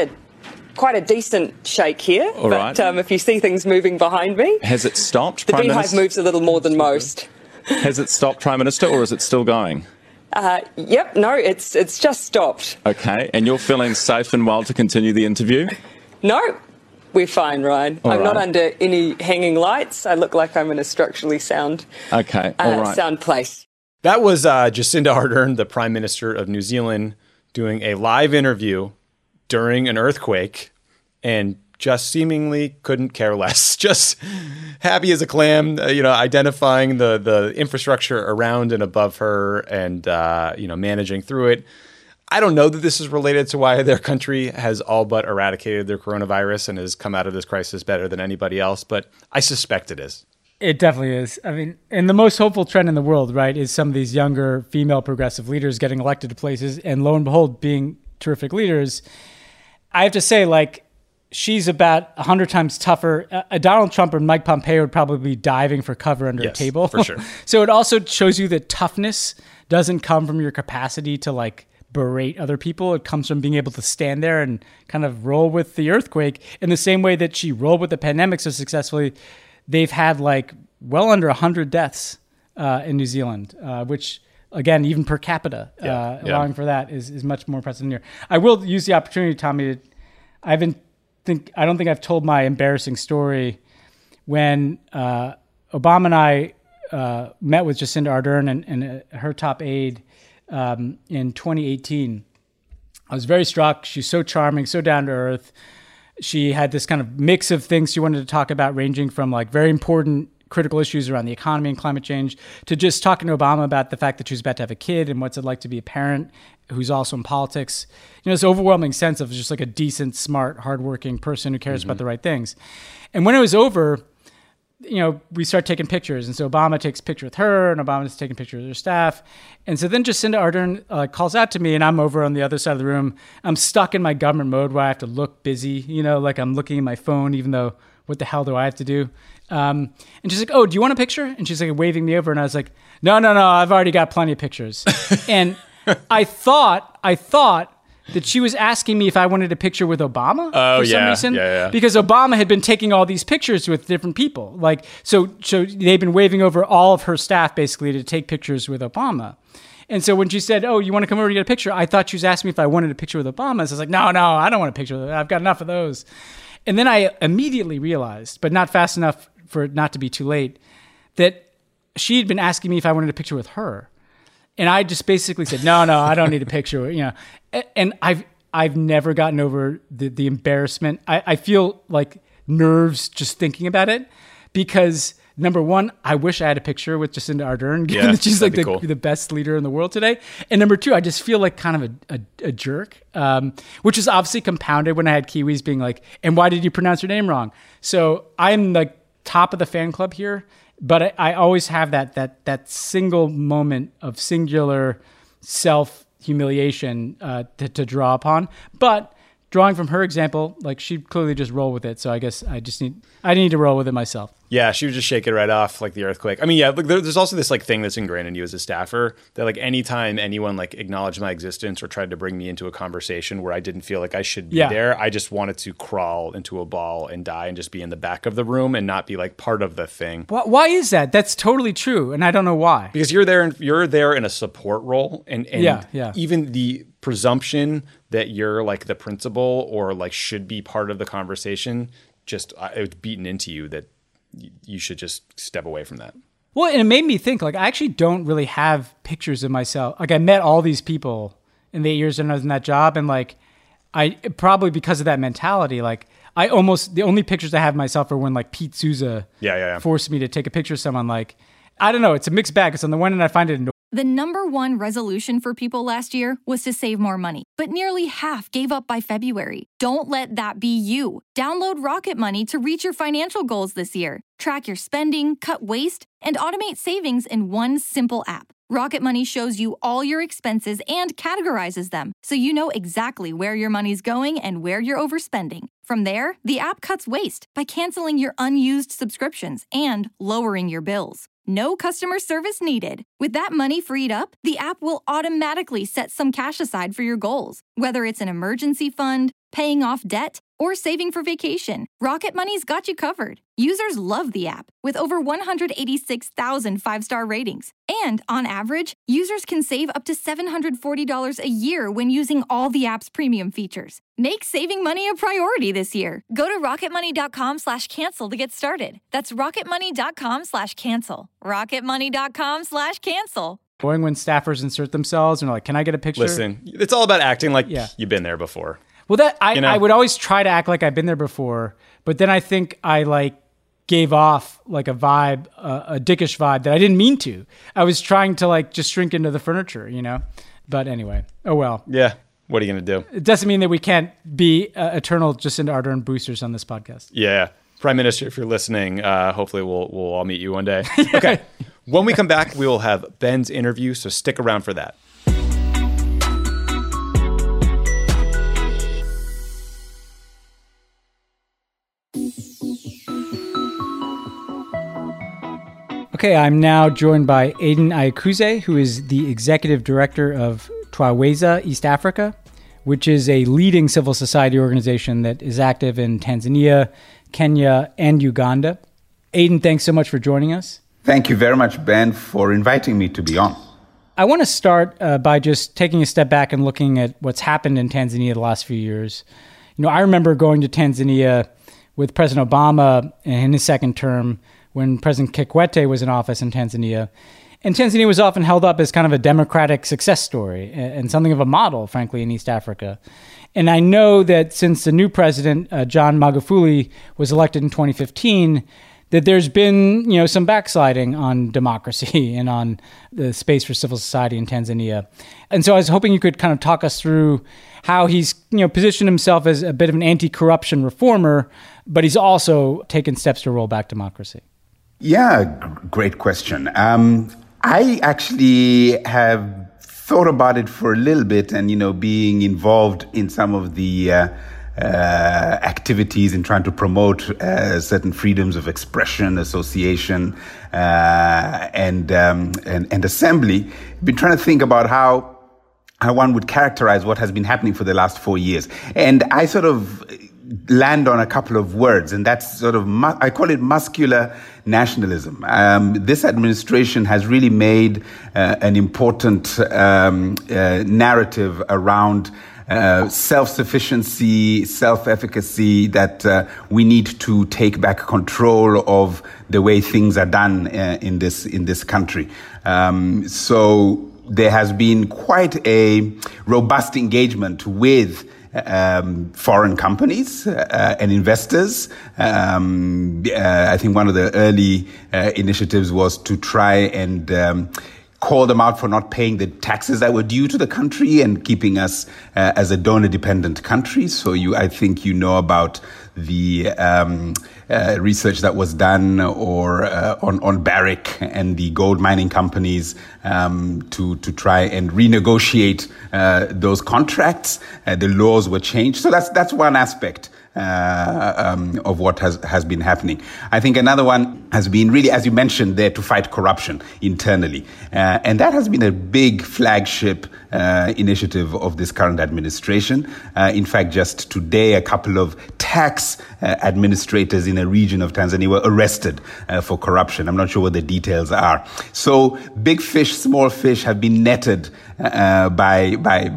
a decent shake here. All right. If you see things moving behind me. Has it stopped, The Prime beehive Minister? moves a little more than most. Has it stopped, Prime Minister, or is it still going? Yep, no, it's just stopped. Okay, and you're feeling safe and well to continue the interview? No, we're fine, Ryan. All I'm not right. under any hanging lights. I look like I'm in a structurally sound, Okay, all right. sound place. That was Jacinda Ardern, the Prime Minister of New Zealand, doing a live interview during an earthquake and just seemingly couldn't care less. Just happy as a clam, identifying the infrastructure around and above her and, managing through it. I don't know that this is related to why their country has all but eradicated their coronavirus and has come out of this crisis better than anybody else, but I suspect it is. It definitely is. I mean, and the most hopeful trend in the world, right, is some of these younger female progressive leaders getting elected to places and lo and behold, being terrific leaders. I have to say, she's about 100 times tougher. Donald Trump or Mike Pompeo would probably be diving for cover under a table. For sure. So it also shows you that toughness doesn't come from your capacity to berate other people. It comes from being able to stand there and kind of roll with the earthquake in the same way that she rolled with the pandemic so successfully. They've had well under 100 deaths in New Zealand, which again, even per capita, allowing for that is much more impressive than here. I will use the opportunity, Tommy, I don't think I've told my embarrassing story when Obama and I met with Jacinda Ardern and her top aide in 2018. I was very struck. She's so charming, so down to earth. She had this kind of mix of things she wanted to talk about, ranging from very important critical issues around the economy and climate change to just talking to Obama about the fact that she was about to have a kid and what's it like to be a parent who's also in politics. This overwhelming sense of just a decent, smart, hardworking person who cares about the right things. And when it was over, we start taking pictures. And so Obama takes a picture with her and Obama's taking pictures with her staff. And so then Jacinda Ardern calls out to me and I'm over on the other side of the room. I'm stuck in my government mode where I have to look busy, I'm looking at my phone, even though what the hell do I have to do? And she's like, oh, do you want a picture? And she's waving me over. And I was like, no, I've already got plenty of pictures. And I thought that she was asking me if I wanted a picture with Obama for some reason. Yeah. Because Obama had been taking all these pictures with different people. So they've been waving over all of her staff basically to take pictures with Obama. And so when she said, oh, you want to come over to get a picture? I thought she was asking me if I wanted a picture with Obama. So I was like, no, I don't want a picture with him. I've got enough of those. And then I immediately realized, but not fast enough for it not to be too late, that she had been asking me if I wanted a picture with her. And I just basically said, no, I don't need a picture. And I've never gotten over the embarrassment. I feel nerves just thinking about it because number one, I wish I had a picture with Jacinda Ardern, given that she's the best leader in the world today. And number two, I just feel kind of a jerk, which is obviously compounded when I had Kiwis being and why did you pronounce your name wrong? So I'm top of the fan club here. But I always have that single moment of singular self-humiliation to draw upon. But drawing from her example, she'd clearly just roll with it. So I guess I need to roll with it myself. Yeah, she would just shake it right off like the earthquake. I mean, yeah, there's also this thing that's ingrained in you as a staffer that anytime anyone acknowledged my existence or tried to bring me into a conversation where I didn't feel like I should be there, I just wanted to crawl into a ball and die and just be in the back of the room and not be part of the thing. Why is that? That's totally true, and I don't know why. Because you're there in a support role, and even the presumption that you're the principal or should be part of the conversation, just it was beaten into you that you should just step away from that. Well, and it made me think, I actually don't really have pictures of myself. I met all these people in the 8 years that I was in that job, and I probably because of that mentality, the only pictures I have of myself are when Pete Souza forced me to take a picture of someone. I don't know, it's a mixed bag. Because on the one hand, I find it The #1 resolution for people last year was to save more money, but nearly half gave up by February. Don't let that be you. Download Rocket Money to reach your financial goals this year. Track your spending, cut waste, and automate savings in one simple app. Rocket Money shows you all your expenses and categorizes them, so you know exactly where your money's going and where you're overspending. From there, the app cuts waste by canceling your unused subscriptions and lowering your bills. No customer service needed. With that money freed up, the app will automatically set some cash aside for your goals, whether it's an emergency fund, paying off debt, or saving for vacation. Rocket Money's got you covered. Users love the app, with over 186,000 five-star ratings. And on average, users can save up to $740 a year when using all the app's premium features. Make saving money a priority this year. Go to rocketmoney.com/cancel to get started. That's rocketmoney.com/cancel. rocketmoney.com/cancel. Boring when staffers insert themselves and are like, can I get a picture? Listen, it's all about acting like you've been there before. Well, I would always try to act like I've been there before, but then I think I gave off like a vibe, a dickish vibe that I didn't mean to. I was trying to just shrink into the furniture, But anyway, oh well. Yeah. What are you going to do? It doesn't mean that we can't be eternal Jacinda Ardern boosters on this podcast. Yeah. Prime Minister, if you're listening, hopefully we'll all meet you one day. Okay. When we come back, we will have Ben's interview, so stick around for that. Okay, I'm now joined by Aden Ayakuze, who is the executive director of Twaweza East Africa, which is a leading civil society organization that is active in Tanzania, Kenya, and Uganda. Aden, thanks so much for joining us. Thank you very much, Ben, for inviting me to be on. I want to start by just taking a step back and looking at what's happened in Tanzania the last few years. I remember going to Tanzania with President Obama in his second term when President Kikwete was in office in Tanzania. And Tanzania was often held up as kind of a democratic success story and something of a model, frankly, in East Africa. And I know that since the new president, John Magufuli, was elected in 2015, that there's been, some backsliding on democracy and on the space for civil society in Tanzania. And so I was hoping you could kind of talk us through how he's, positioned himself as a bit of an anti-corruption reformer, but he's also taken steps to roll back democracy. Yeah, great question. I actually have thought about it for a little bit and, being involved in some of the activities in trying to promote certain freedoms of expression, association, and assembly. I've been trying to think about how one would characterize what has been happening for the last 4 years. And I sort of land on a couple of words, and that's sort of, I call it muscular nationalism. This administration has really made an important narrative around self-sufficiency, self-efficacy, that we need to take back control of the way things are done in this country. So there has been quite a robust engagement with foreign companies and investors. I think one of the early initiatives was to try and call them out for not paying the taxes that were due to the country and keeping us as a donor-dependent country. So I think about the research that was done on Barrick and the gold mining companies to try and renegotiate those contracts. The laws were changed. So that's one aspect of what has been happening. I think another one has been really, as you mentioned there, to fight corruption internally. And that has been a big flagship initiative of this current administration. In fact, just today, a couple of tax administrators in a region of Tanzania were arrested for corruption. I'm not sure what the details are. So big fish, small fish have been netted by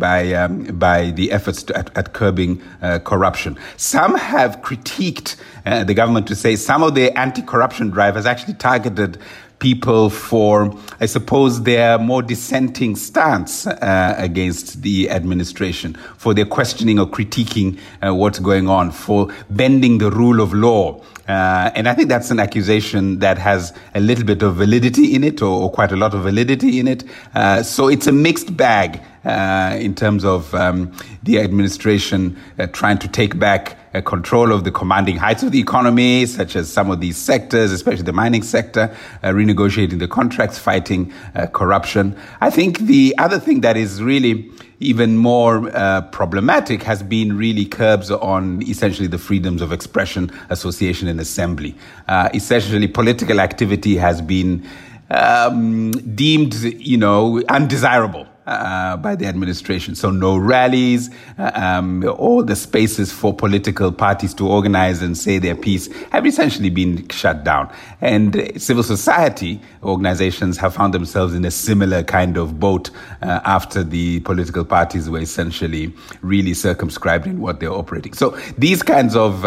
the efforts at curbing corruption. Some have critiqued the government to say some of the anti-corruption drive has actually targeted people for, I suppose, their more dissenting stance against the administration, for their questioning or critiquing what's going on, for bending the rule of law And I think that's an accusation that has a little bit of validity in it, or quite a lot of validity in it. So it's a mixed bag in terms of the administration trying to take back control of the commanding heights of the economy, such as some of these sectors, especially the mining sector, renegotiating the contracts, fighting corruption. I think the other thing that is really even more problematic has been really curbs on essentially the freedoms of expression, association, and assembly. Essentially, political activity has been deemed, undesirable by the administration. So no rallies, all the spaces for political parties to organize and say their piece have essentially been shut down. And civil society organizations have found themselves in a similar kind of boat after the political parties were essentially really circumscribed in what they're operating. So these kinds of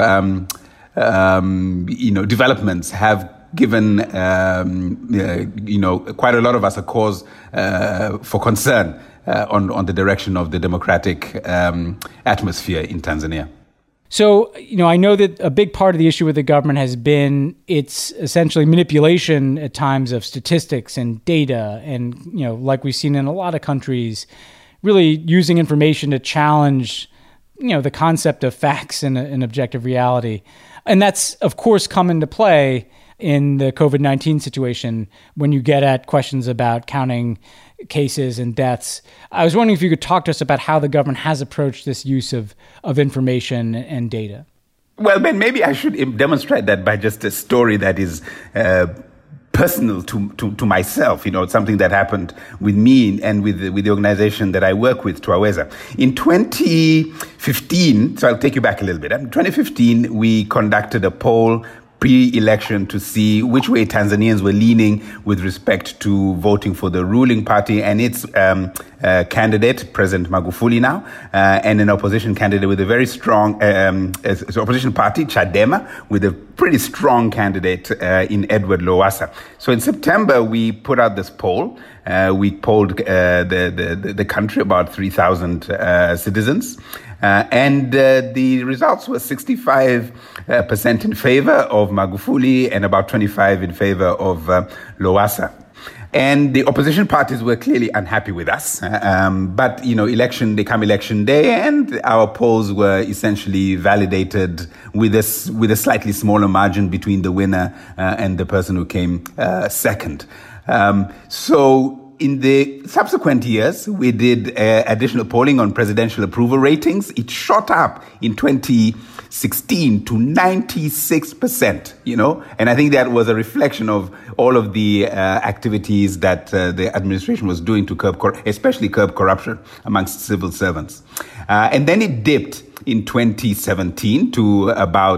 developments have given quite a lot of us a cause for concern on the direction of the democratic atmosphere in Tanzania. So, I know that a big part of the issue with the government has been its essentially manipulation at times of statistics and data, and like we've seen in a lot of countries, really using information to challenge the concept of facts and objective reality. And that's, of course, come into play in the COVID-19 situation when you get at questions about counting cases and deaths. I was wondering if you could talk to us about how the government has approached this use of information and data. Well, Ben, maybe I should demonstrate that by just a story that is personal to myself, something that happened with me and with the organization that I work with, Twaweza. In 2015, so I'll take you back a little bit. In 2015, we conducted a poll pre-election to see which way Tanzanians were leaning with respect to voting for the ruling party and its candidate, President Magufuli now, and an opposition candidate with a very strong opposition party, Chadema, with a pretty strong candidate in Edward Lowassa. So in September, we put out this poll. We polled the country, about 3,000 citizens. And the results were 65% in favor of Magufuli and about 25% in favor of Lowassa. And the opposition parties were clearly unhappy with us. But, election day, and our polls were essentially validated with a slightly smaller margin between the winner and the person who came second. So in the subsequent years, we did additional polling on presidential approval ratings. It shot up in 2016 to 96%, and I think that was a reflection of all of the activities that the administration was doing to especially curb corruption amongst civil servants. And then it dipped in 2017 to about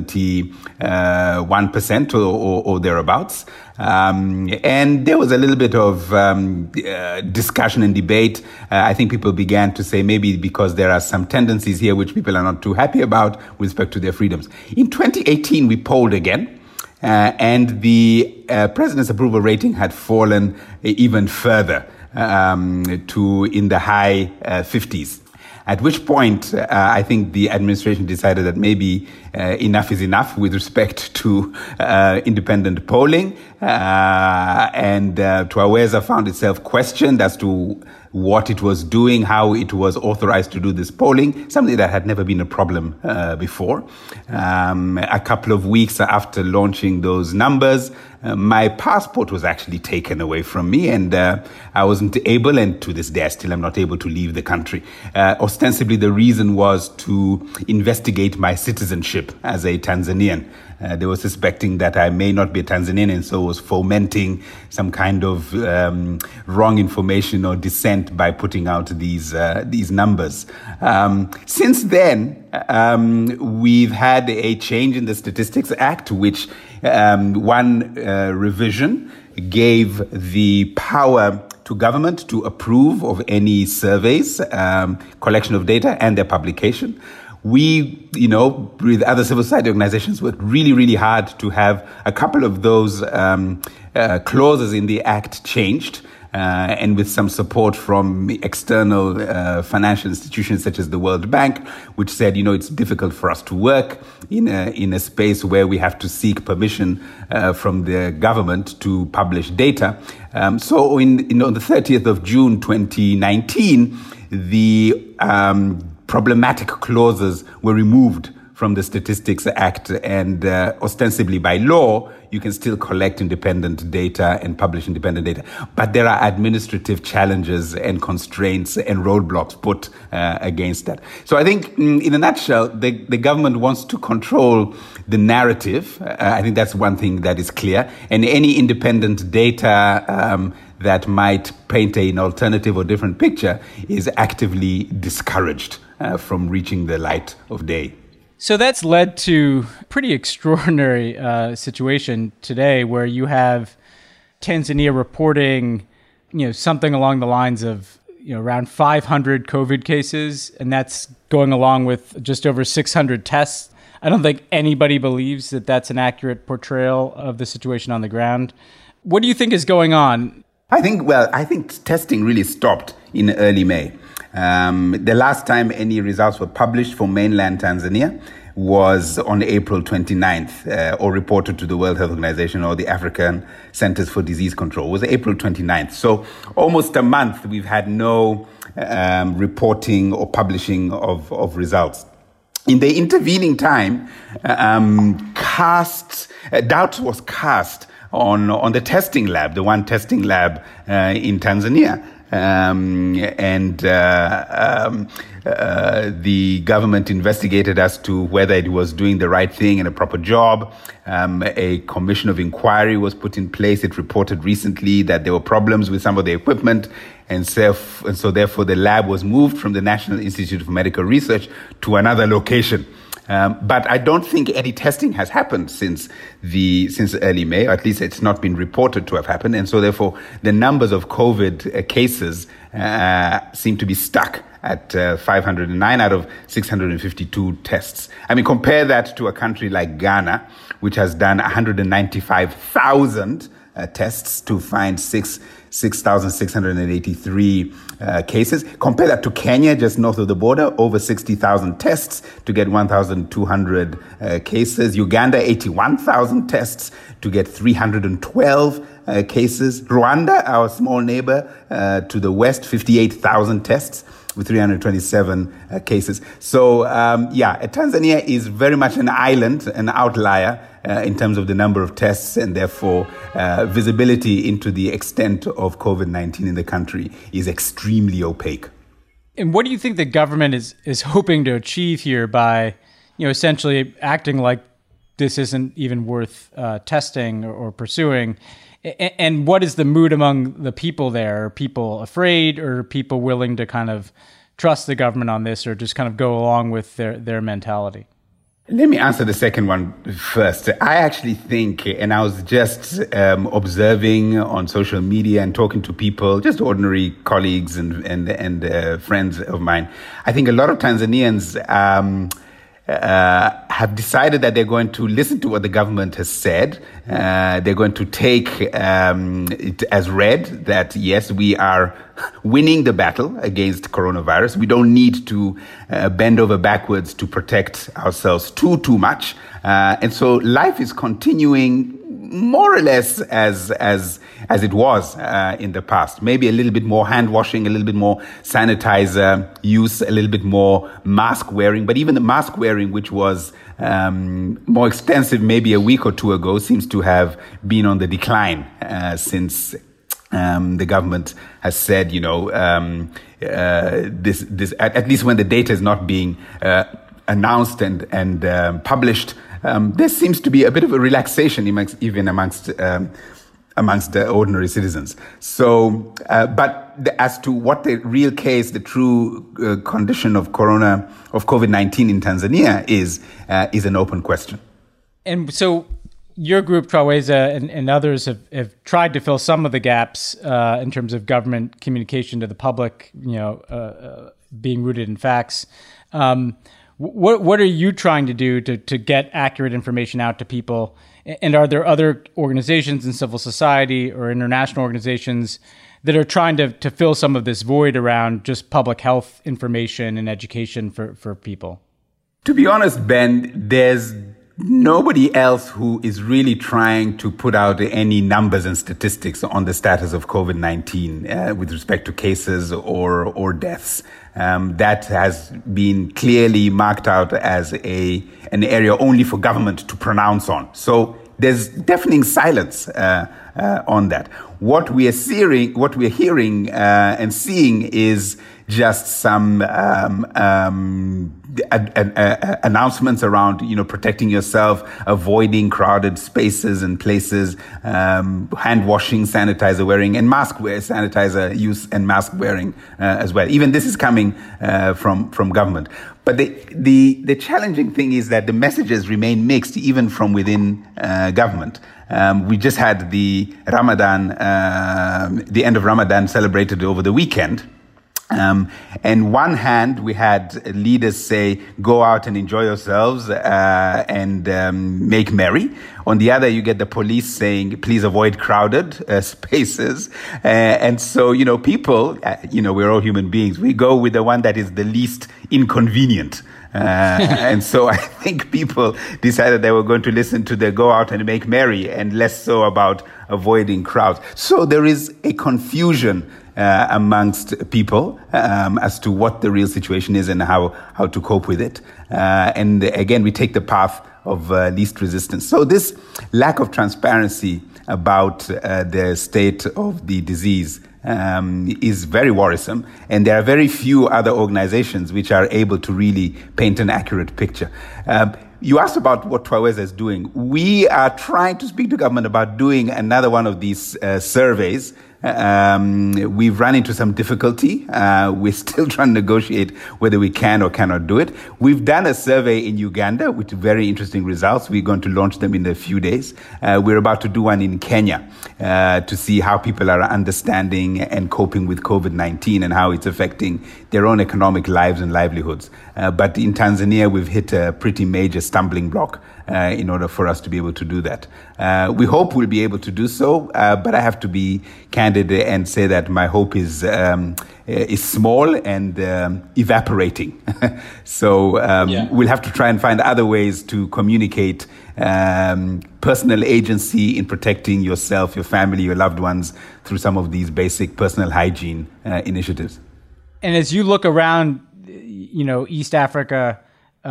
71% or thereabouts. And there was a little bit of discussion and debate. I think people began to say maybe because there are some tendencies here which people are not too happy about with respect to their freedoms. In 2018, we polled again. And the president's approval rating had fallen even further to in the high 50s. At which point, I think the administration decided that maybe enough is enough with respect to independent polling. And Twaweza found itself questioned as to what it was doing, how it was authorized to do this polling, something that had never been a problem before. A couple of weeks after launching those numbers, my passport was actually taken away from me, and I wasn't able, and to this day I still am not able to leave the country. Ostensibly, the reason was to investigate my citizenship as a Tanzanian. They were suspecting that I may not be a Tanzanian, and so was fomenting some kind of wrong information or dissent by putting out these numbers. Since then, we've had a change in the Statistics Act, which one revision gave the power to government to approve of any surveys, collection of data, and their publication. We, with other civil society organizations, worked really, really hard to have a couple of those clauses in the Act changed. And with some support from external financial institutions such as the World Bank, which said, it's difficult for us to work in a space where we have to seek permission from the government to publish data. So on the 30th of June 2019, the problematic clauses were removed from the Statistics Act, and ostensibly by law, you can still collect independent data and publish independent data. But there are administrative challenges and constraints and roadblocks put against that. So I think, in a nutshell, the government wants to control the narrative. I think that's one thing that is clear. And any independent data that might paint an alternative or different picture is actively discouraged from reaching the light of day. So that's led to a pretty extraordinary situation today where you have Tanzania reporting, something along the lines of, around 500 COVID cases, and that's going along with just over 600 tests. I don't think anybody believes that that's an accurate portrayal of the situation on the ground. What do you think is going on? I think testing really stopped in early May. The last time any results were published for mainland Tanzania was on April 29th, or reported to the World Health Organization or the African Centers for Disease Control. It was April 29th. So almost a month we've had no reporting or publishing of results. In the intervening time, doubt was cast on the testing lab, the one testing lab in Tanzania. The government investigated as to whether it was doing the right thing and a proper job. A commission of inquiry was put in place. It reported recently that there were problems with some of the equipment, and so therefore the lab was moved from the National Institute for Medical Research to another location. But I don't think any testing has happened since early May, or at least it's not been reported to have happened. And so therefore the numbers of COVID cases seem to be stuck at 509 out of 652 tests. I mean, compare that to a country like Ghana, which has done 195,000 tests to find 6,683 cases. Compare that to Kenya, just north of the border, over 60,000 tests to get 1,200 cases. Uganda, 81,000 tests to get 312 cases. Rwanda, our small neighbor to the west, 58,000 tests with 327 cases. So, Tanzania is very much an island, an outlier in terms of the number of tests, and therefore visibility into the extent of COVID-19 in the country is extremely opaque. And what do you think the government is hoping to achieve here by, essentially acting like this isn't even worth testing or pursuing? And what is the mood among the people there? Are people afraid, or are people willing to kind of trust the government on this, or just kind of go along with their mentality? Let me answer the second one first. I actually think, and I was just observing on social media and talking to people, just ordinary colleagues and friends of mine, I think a lot of Tanzanians have decided that they're going to listen to what the government has said. They're going to take it as read that, yes, we are winning the battle against coronavirus. We don't need to bend over backwards to protect ourselves too much. And so life is continuing more or less as it was in the past. Maybe a little bit more hand washing, a little bit more sanitizer use, a little bit more mask wearing. But even the mask wearing, which was more extensive maybe a week or two ago, seems to have been on the decline since the government has said, this at least when the data is not being announced and published. There seems to be a bit of a relaxation even amongst the ordinary citizens. So, but as to what the real case, the true condition of COVID-19 in Tanzania is an open question. And so, your group, Twaweza, and others have tried to fill some of the gaps in terms of government communication to the public, being rooted in facts. What are you trying to do to get accurate information out to people? And are there other organizations in civil society or international organizations that are trying to fill some of this void around just public health information and education for people? To be honest, Ben, there's nobody else who is really trying to put out any numbers and statistics on the status of COVID-19 with respect to cases or deaths. That has been clearly marked out as an area only for government to pronounce on. So there's deafening silence on that. What we are hearing and seeing is just some announcements around, protecting yourself, avoiding crowded spaces and places, hand washing, sanitizer wearing, and sanitizer use and mask wearing as well. Even this is coming from government. But the challenging thing is that the messages remain mixed even from within government. We just had the end of Ramadan celebrated over the weekend. And one hand, we had leaders say, go out and enjoy yourselves and make merry. On the other, you get the police saying, please avoid crowded spaces. And so, people, we're all human beings. We go with the one that is the least inconvenient. And so I think people decided they were going to listen to the go out and make merry and less so about avoiding crowds. So there is a confusion amongst people as to what the real situation is and how to cope with it. And again, we take the path of least resistance. So this lack of transparency about the state of the disease is very worrisome. And there are very few other organizations which are able to really paint an accurate picture. You asked about what Twaweza is doing. We are trying to speak to government about doing another one of these surveys. We've run into some difficulty. We're still trying to negotiate whether we can or cannot do it. We've done a survey in Uganda with very interesting results. We're going to launch them in a few days. We're about to do one in Kenya to see how people are understanding and coping with COVID-19 and how it's affecting their own economic lives and livelihoods. But in Tanzania, we've hit a pretty major stumbling block in order for us to be able to do that. We hope we'll be able to do so, but I have to be candid and say that my hope is small and evaporating. So we'll have to try and find other ways to communicate personal agency in protecting yourself, your family, your loved ones through some of these basic personal hygiene initiatives. And as you look around, East Africa,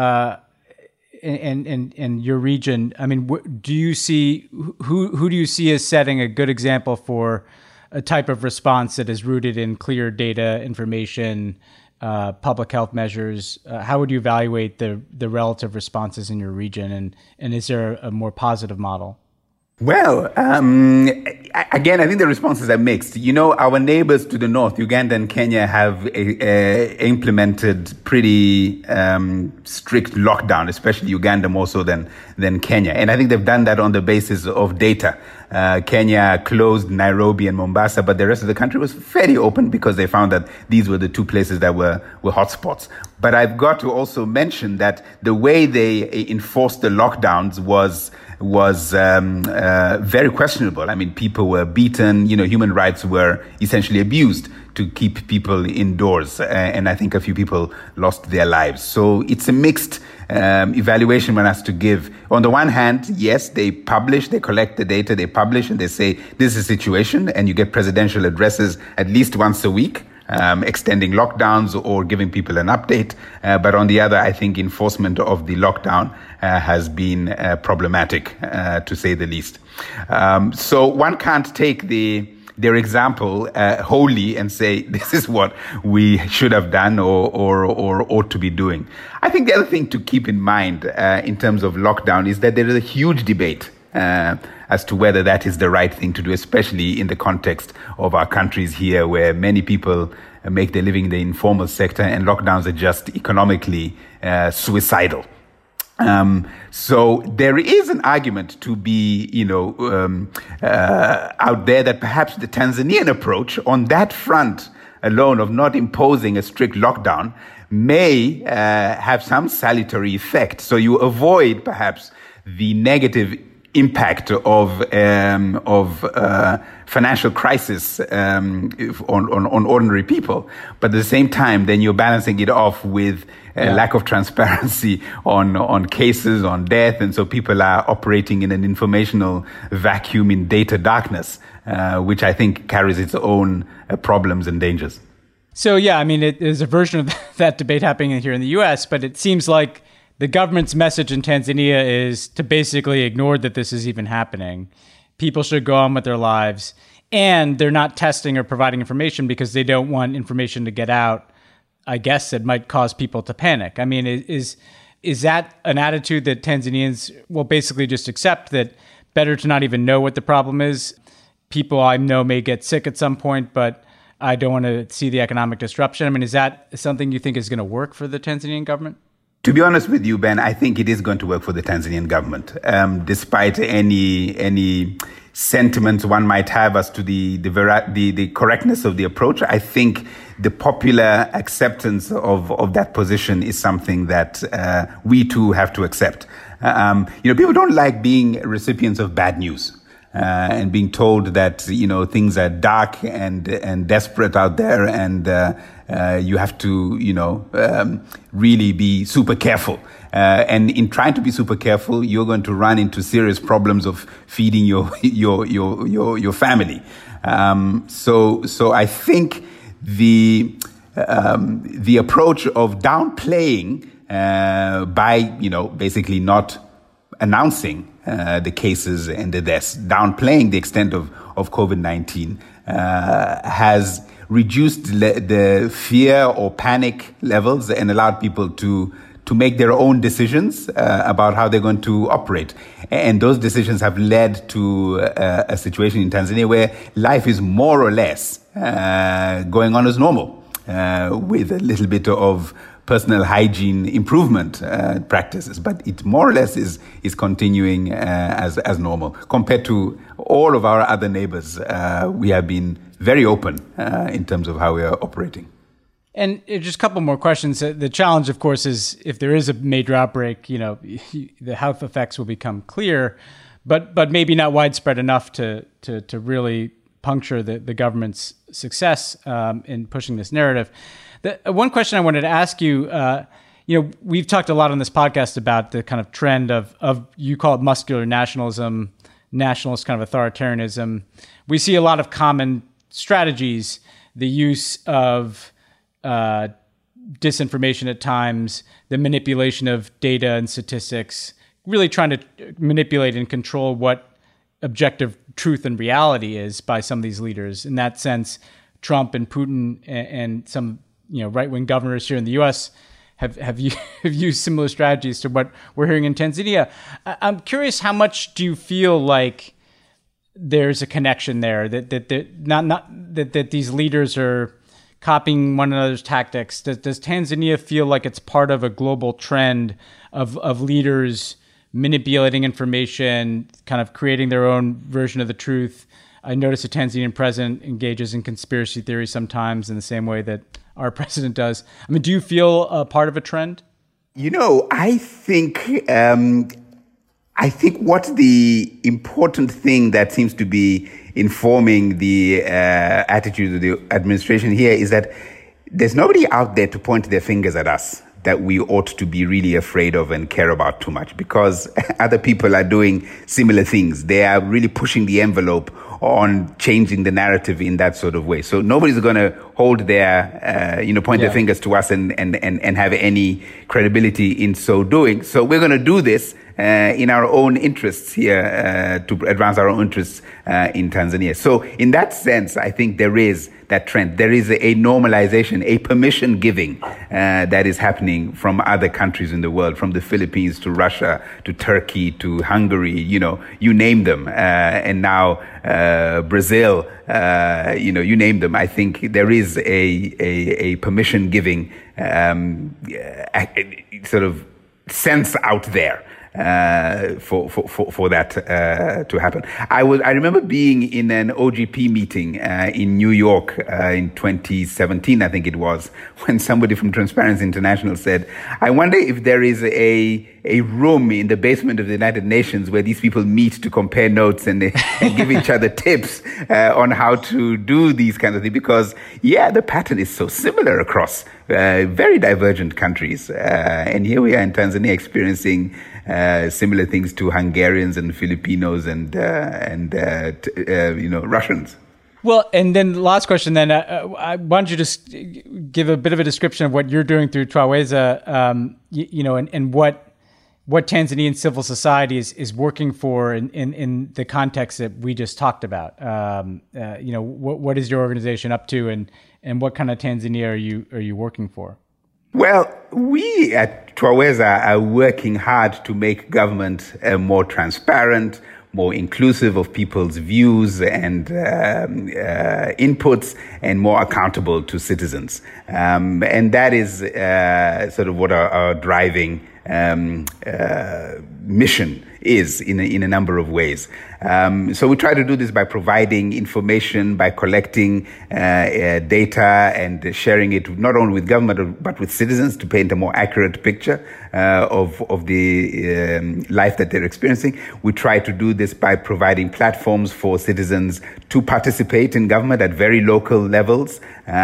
and your region, I mean, do you see who do you see as setting a good example for a type of response that is rooted in clear data, information, public health measures? How would you evaluate the relative responses in your region, and is there a more positive model? Well, again, I think the responses are mixed. Our neighbors to the north, Uganda and Kenya, have implemented pretty strict lockdown, especially Uganda more so than Kenya. And I think they've done that on the basis of data. Kenya closed Nairobi and Mombasa, but the rest of the country was fairly open because they found that these were the two places that were hotspots. But I've got to also mention that the way they enforced the lockdowns was very questionable. I mean, people were beaten, human rights were essentially abused to keep people indoors. And I think a few people lost their lives. So it's a mixed evaluation one has to give. On the one hand, yes, they collect the data, they publish and they say, this is the situation. And you get presidential addresses at least once a week. Extending lockdowns or giving people an update. But on the other, I think enforcement of the lockdown has been problematic, to say the least. So one can't take their example wholly and say this is what we should have done or ought to be doing. I think the other thing to keep in mind in terms of lockdown is that there is a huge debate as to whether that is the right thing to do, especially in the context of our countries here, where many people make their living in the informal sector and lockdowns are just economically suicidal. So there is an argument to be, out there that perhaps the Tanzanian approach on that front alone of not imposing a strict lockdown may have some salutary effect. So you avoid perhaps the negative impact of financial crisis on ordinary people, but at the same time, then you're balancing it off with lack of transparency on cases, on death, and so people are operating in an informational vacuum in data darkness, which I think carries its own problems and dangers. So yeah, I mean, there's a version of that debate happening here in the U.S., but it seems like the government's message in Tanzania is to basically ignore that this is even happening. People should go on with their lives, and they're not testing or providing information because they don't want information to get out. I guess it might cause people to panic. I mean, is that an attitude that Tanzanians will basically just accept, that better to not even know what the problem is? People I know may get sick at some point, but I don't want to see the economic disruption. I mean, is that something you think is going to work for the Tanzanian government? To be honest with you, Ben, I think it is going to work for the Tanzanian government, despite any sentiments one might have as to the correctness of the approach. I think the popular acceptance of that position is something that we too have to accept. People don't like being recipients of bad news. And being told that, things are dark and desperate out there, and you have to, really be super careful. And in trying to be super careful, you're going to run into serious problems of feeding your family. So I think the approach of downplaying by basically not announcing the cases and the deaths, downplaying the extent of COVID-19, has reduced the fear or panic levels and allowed people to make their own decisions about how they're going to operate. And those decisions have led to a situation in Tanzania where life is more or less going on as normal, with a little bit of personal hygiene improvement practices, but it more or less is continuing as normal. Compared to all of our other neighbors, we have been very open in terms of how we are operating. And just a couple more questions. The challenge, of course, is if there is a major outbreak, the health effects will become clear, but maybe not widespread enough to really puncture the government's success in pushing this narrative. One question I wanted to ask you, we've talked a lot on this podcast about the kind of trend of you call it muscular nationalism, nationalist kind of authoritarianism. We see a lot of common strategies, the use of disinformation at times, the manipulation of data and statistics, really trying to manipulate and control what objective truth and reality is by some of these leaders. In that sense, Trump and Putin and some right-wing governors here in the U.S. have used similar strategies to what we're hearing in Tanzania. I'm curious, how much do you feel like there's a connection there, that these leaders are copying one another's tactics? Does Tanzania feel like it's part of a global trend of leaders manipulating information, kind of creating their own version of the truth? I notice the Tanzanian president engages in conspiracy theory sometimes in the same way that our president does. I mean, do you feel a part of a trend? I think what the important thing that seems to be informing the attitude of the administration here is that there's nobody out there to point their fingers at us that we ought to be really afraid of and care about too much, because other people are doing similar things. They are really pushing the envelope on changing the narrative in that sort of way. So nobody's going to hold their, point their fingers to us and have any credibility in so doing. So we're going to do this in our own interests here to advance our own interests in Tanzania. So in that sense, I think there is that trend. There is a normalization, a permission giving that is happening from other countries in the world, from the Philippines to Russia to Turkey to Hungary, you name them. And now Brazil, you name them. I think there is a permission giving sort of sense out there for that to happen. I remember being in an OGP meeting in New York in 2017, I think it was, when somebody from Transparency International said, "I wonder if there is a room in the basement of the United Nations where these people meet to compare notes and give each other tips on how to do these kinds of things." Because, the pattern is so similar across very divergent countries. And here we are in Tanzania experiencing similar things to Hungarians and Filipinos and Russians. Well, and then the last question then, I want you to just give a bit of a description of what you're doing through Twaweza, and what Tanzanian civil society is working for in the context that we just talked about. What is your organization up to, and what kind of Tanzania are you working for? Well, we at Twaweza are working hard to make government more transparent, more inclusive of people's views and inputs, and more accountable to citizens. And that is sort of what our driving mission is in a number of ways. So we try to do this by providing information, by collecting data and sharing it not only with government but with citizens to paint a more accurate picture of the life that they're experiencing. We try to do this by providing platforms for citizens to participate in government at very local levels.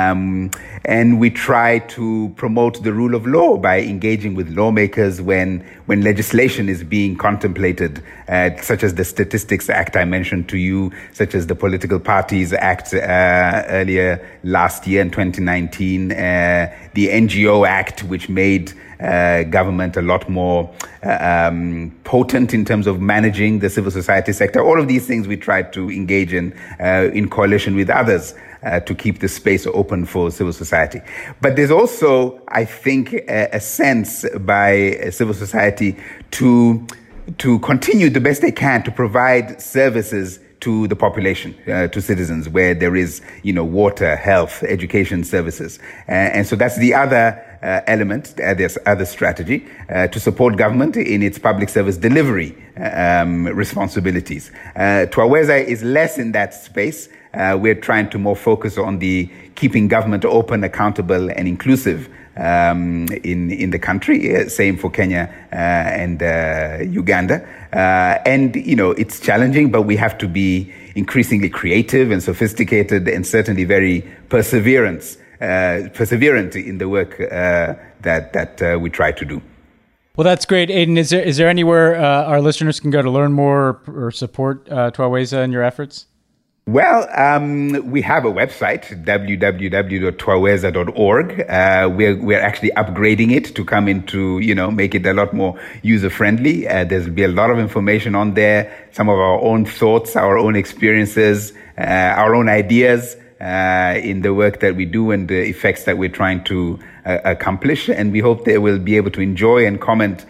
And we try to promote the rule of law by engaging with lawmakers when legislation is being contemplated, such as the Statistics Act I mentioned to you, such as the Political Parties Act earlier last year in 2019, the NGO Act, which made government a lot more potent in terms of managing the civil society sector. All of these things we try to engage in coalition with others to keep the space open for civil society. But there's also, I think, a sense by civil society to continue the best they can to provide services to the population, to citizens, where there is, water, health, education services. And so that's the other element, there's other strategy to support government in its public service delivery responsibilities. Twaweza is less in that space. We're trying to more focus on the keeping government open, accountable, and inclusive in the country. Same for Kenya and Uganda. And, it's challenging, but we have to be increasingly creative and sophisticated and certainly very perseverant in the work that we try to do. Well, that's great. Aiden, is there anywhere our listeners can go to learn more or support Twaweza and your efforts? Well, we have a website, www.twaweza.org. We're actually upgrading it to come into, make it a lot more user-friendly. There'll be a lot of information on there, some of our own thoughts, our own experiences, our own ideas in the work that we do and the effects that we're trying to accomplish. And we hope they will be able to enjoy and comment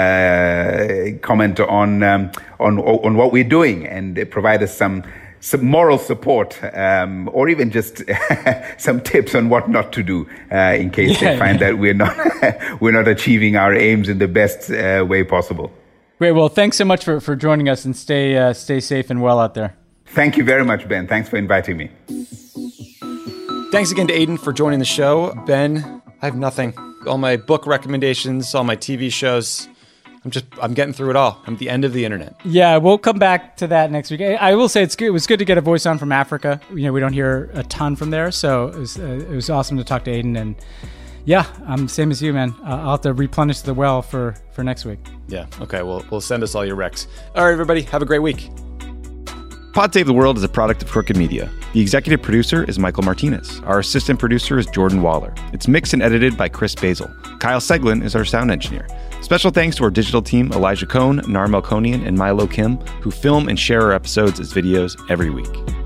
on what we're doing and provide us some moral support, or even just some tips on what not to do in case they find that we're not achieving our aims in the best way possible. Great. Well, thanks so much for joining us, and stay safe and well out there. Thank you very much, Ben. Thanks for inviting me. Thanks again to Aiden for joining the show. Ben, I have nothing. All my book recommendations, all my TV shows. I'm getting through it all. I'm at the end of the internet. Yeah, we'll come back to that next week. I will say it was good to get a voice on from Africa. We don't hear a ton from there, so it was awesome to talk to Aiden. And yeah, I'm same as you, man. I'll have to replenish the well for next week. Yeah, okay. We'll send us all your recs. All right, everybody, have a great week. Pod Save the World is a product of Crooked Media. The executive producer is Michael Martinez. Our assistant producer is Jordan Waller. It's mixed and edited by Chris Basil. Kyle Seglin is our sound engineer. Special thanks to our digital team, Elijah Cohn, Nar Melkonian, and Milo Kim, who film and share our episodes as videos every week.